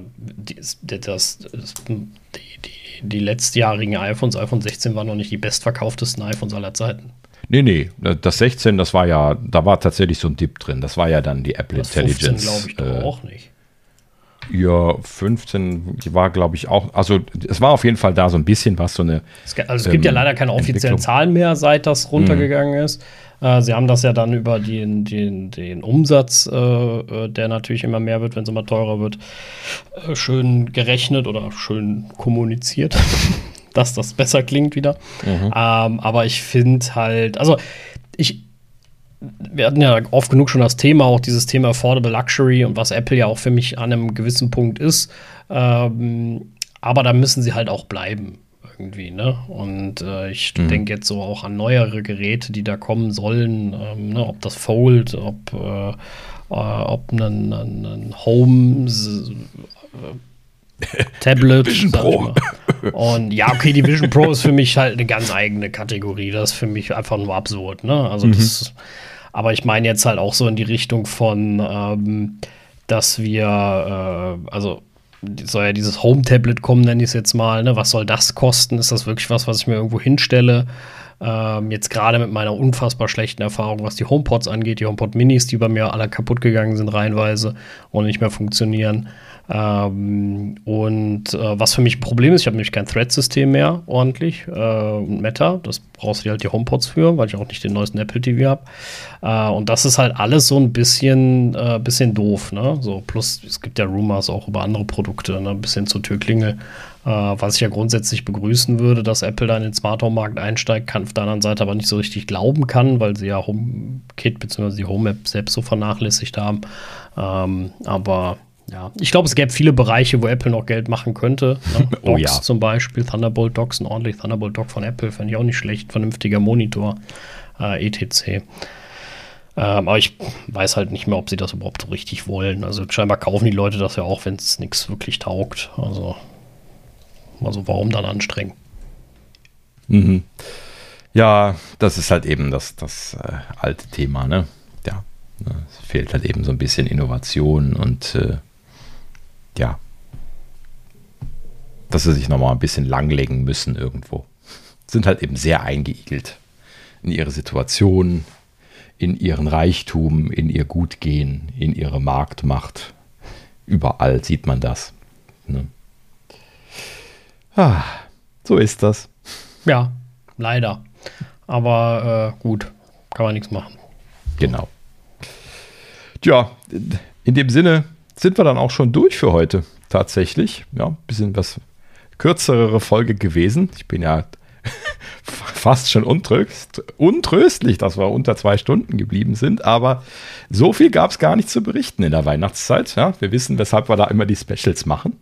die letztjährigen iPhones, iPhone 16 waren noch nicht die bestverkauftesten iPhones aller Zeiten. Nee, das 16, das war ja, da war tatsächlich so ein Dip drin. Das war ja dann die Apple das Intelligence. 15 glaube ich doch auch nicht. Ja, 15 war, glaube ich, auch, also es war auf jeden Fall da so ein bisschen was, so eine es gibt ja leider keine offiziellen Zahlen mehr, seit das runtergegangen ist. Sie haben das ja dann über den Umsatz, der natürlich immer mehr wird, wenn es immer teurer wird, schön gerechnet oder schön kommuniziert, dass das besser klingt wieder. Aber ich finde halt, also wir hatten ja oft genug schon das Thema, auch dieses Thema Affordable Luxury und was Apple ja auch für mich an einem gewissen Punkt ist. Aber da müssen sie halt auch bleiben irgendwie, ne? Und ich denke jetzt so auch an neuere Geräte, die da kommen sollen, ne? Ob das Fold, ob ein Home Tablet. Vision Pro. Und ja, okay, die Vision Pro ist für mich halt eine ganz eigene Kategorie. Das ist für mich einfach nur absurd, ne? Also aber ich meine jetzt halt auch so in die Richtung von, dass wir, also soll ja dieses Home-Tablet kommen, nenne ich es jetzt mal, ne? Was soll das kosten? Ist das wirklich was ich mir irgendwo hinstelle? Jetzt gerade mit meiner unfassbar schlechten Erfahrung, was die HomePods angeht, die HomePod Minis, die bei mir alle kaputt gegangen sind reihenweise und nicht mehr funktionieren. Was für mich ein Problem ist, ich habe nämlich kein Thread-System mehr ordentlich und Meta, das brauchst du halt die HomePods für, weil ich auch nicht den neuesten Apple TV habe. Und das ist halt alles so ein bisschen doof, ne? So, plus es gibt ja Rumors auch über andere Produkte, ne? Ein bisschen zur Türklingel, was ich ja grundsätzlich begrüßen würde, dass Apple da in den Smart Home Markt einsteigt, kann auf der anderen Seite aber nicht so richtig glauben kann, weil sie ja HomeKit bzw. die Home App selbst so vernachlässigt haben. Aber ja, ich glaube, es gäbe viele Bereiche, wo Apple noch Geld machen könnte. Ne? Oh, Docks ja. zum Beispiel, Thunderbolt Docks, ein ordentlich Thunderbolt Dock von Apple, fände ich auch nicht schlecht, vernünftiger Monitor, etc. Aber ich weiß halt nicht mehr, ob sie das überhaupt so richtig wollen. Also scheinbar kaufen die Leute das ja auch, wenn es nichts wirklich taugt. Also warum dann anstrengen? Mhm. Ja, das ist halt eben das alte Thema, ne? Ja, es fehlt halt eben so ein bisschen Innovation und ja, dass sie sich nochmal ein bisschen langlegen müssen irgendwo. Sind halt eben sehr eingeigelt in ihre Situation, in ihren Reichtum, in ihr Gutgehen, in ihre Marktmacht. Überall sieht man das. Ne? So ist das. Ja, leider. Aber gut, kann man nichts machen. Genau. Tja, in dem Sinne sind wir dann auch schon durch für heute. Tatsächlich. Ja, ein bisschen was kürzere Folge gewesen. Ich bin ja fast schon untröstlich, dass wir unter 2 Stunden geblieben sind. Aber so viel gab es gar nicht zu berichten in der Weihnachtszeit. Ja, wir wissen, weshalb wir da immer die Specials machen.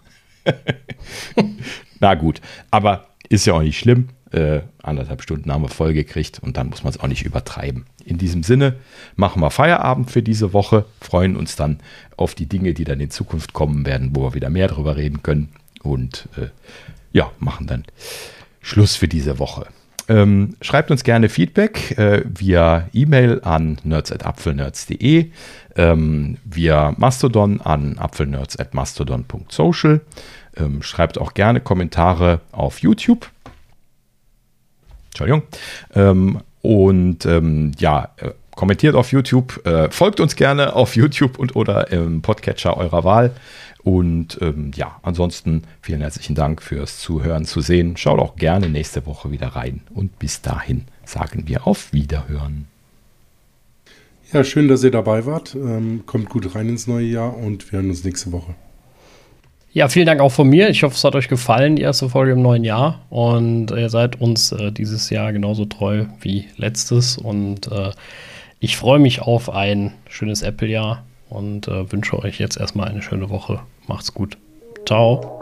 Na gut, aber ist ja auch nicht schlimm. 1,5 Stunden haben wir voll gekriegt und dann muss man es auch nicht übertreiben. In diesem Sinne machen wir Feierabend für diese Woche, freuen uns dann auf die Dinge, die dann in Zukunft kommen werden, wo wir wieder mehr drüber reden können und machen dann Schluss für diese Woche. Schreibt uns gerne Feedback via E-Mail an nerds@apfelnerds.de, via Mastodon an apfelnerds@mastodon.social. Schreibt auch gerne Kommentare auf YouTube. Entschuldigung. Kommentiert auf YouTube, folgt uns gerne auf YouTube oder im Podcatcher eurer Wahl. Und ansonsten vielen herzlichen Dank fürs Zuhören, zu sehen. Schaut auch gerne nächste Woche wieder rein. Und bis dahin sagen wir auf Wiederhören. Ja, schön, dass ihr dabei wart. Kommt gut rein ins neue Jahr und wir hören uns nächste Woche. Ja, vielen Dank auch von mir. Ich hoffe, es hat euch gefallen, die erste Folge im neuen Jahr. Und ihr seid uns dieses Jahr genauso treu wie letztes. Und ich freue mich auf ein schönes Apple-Jahr und wünsche euch jetzt erstmal eine schöne Woche. Macht's gut. Ciao.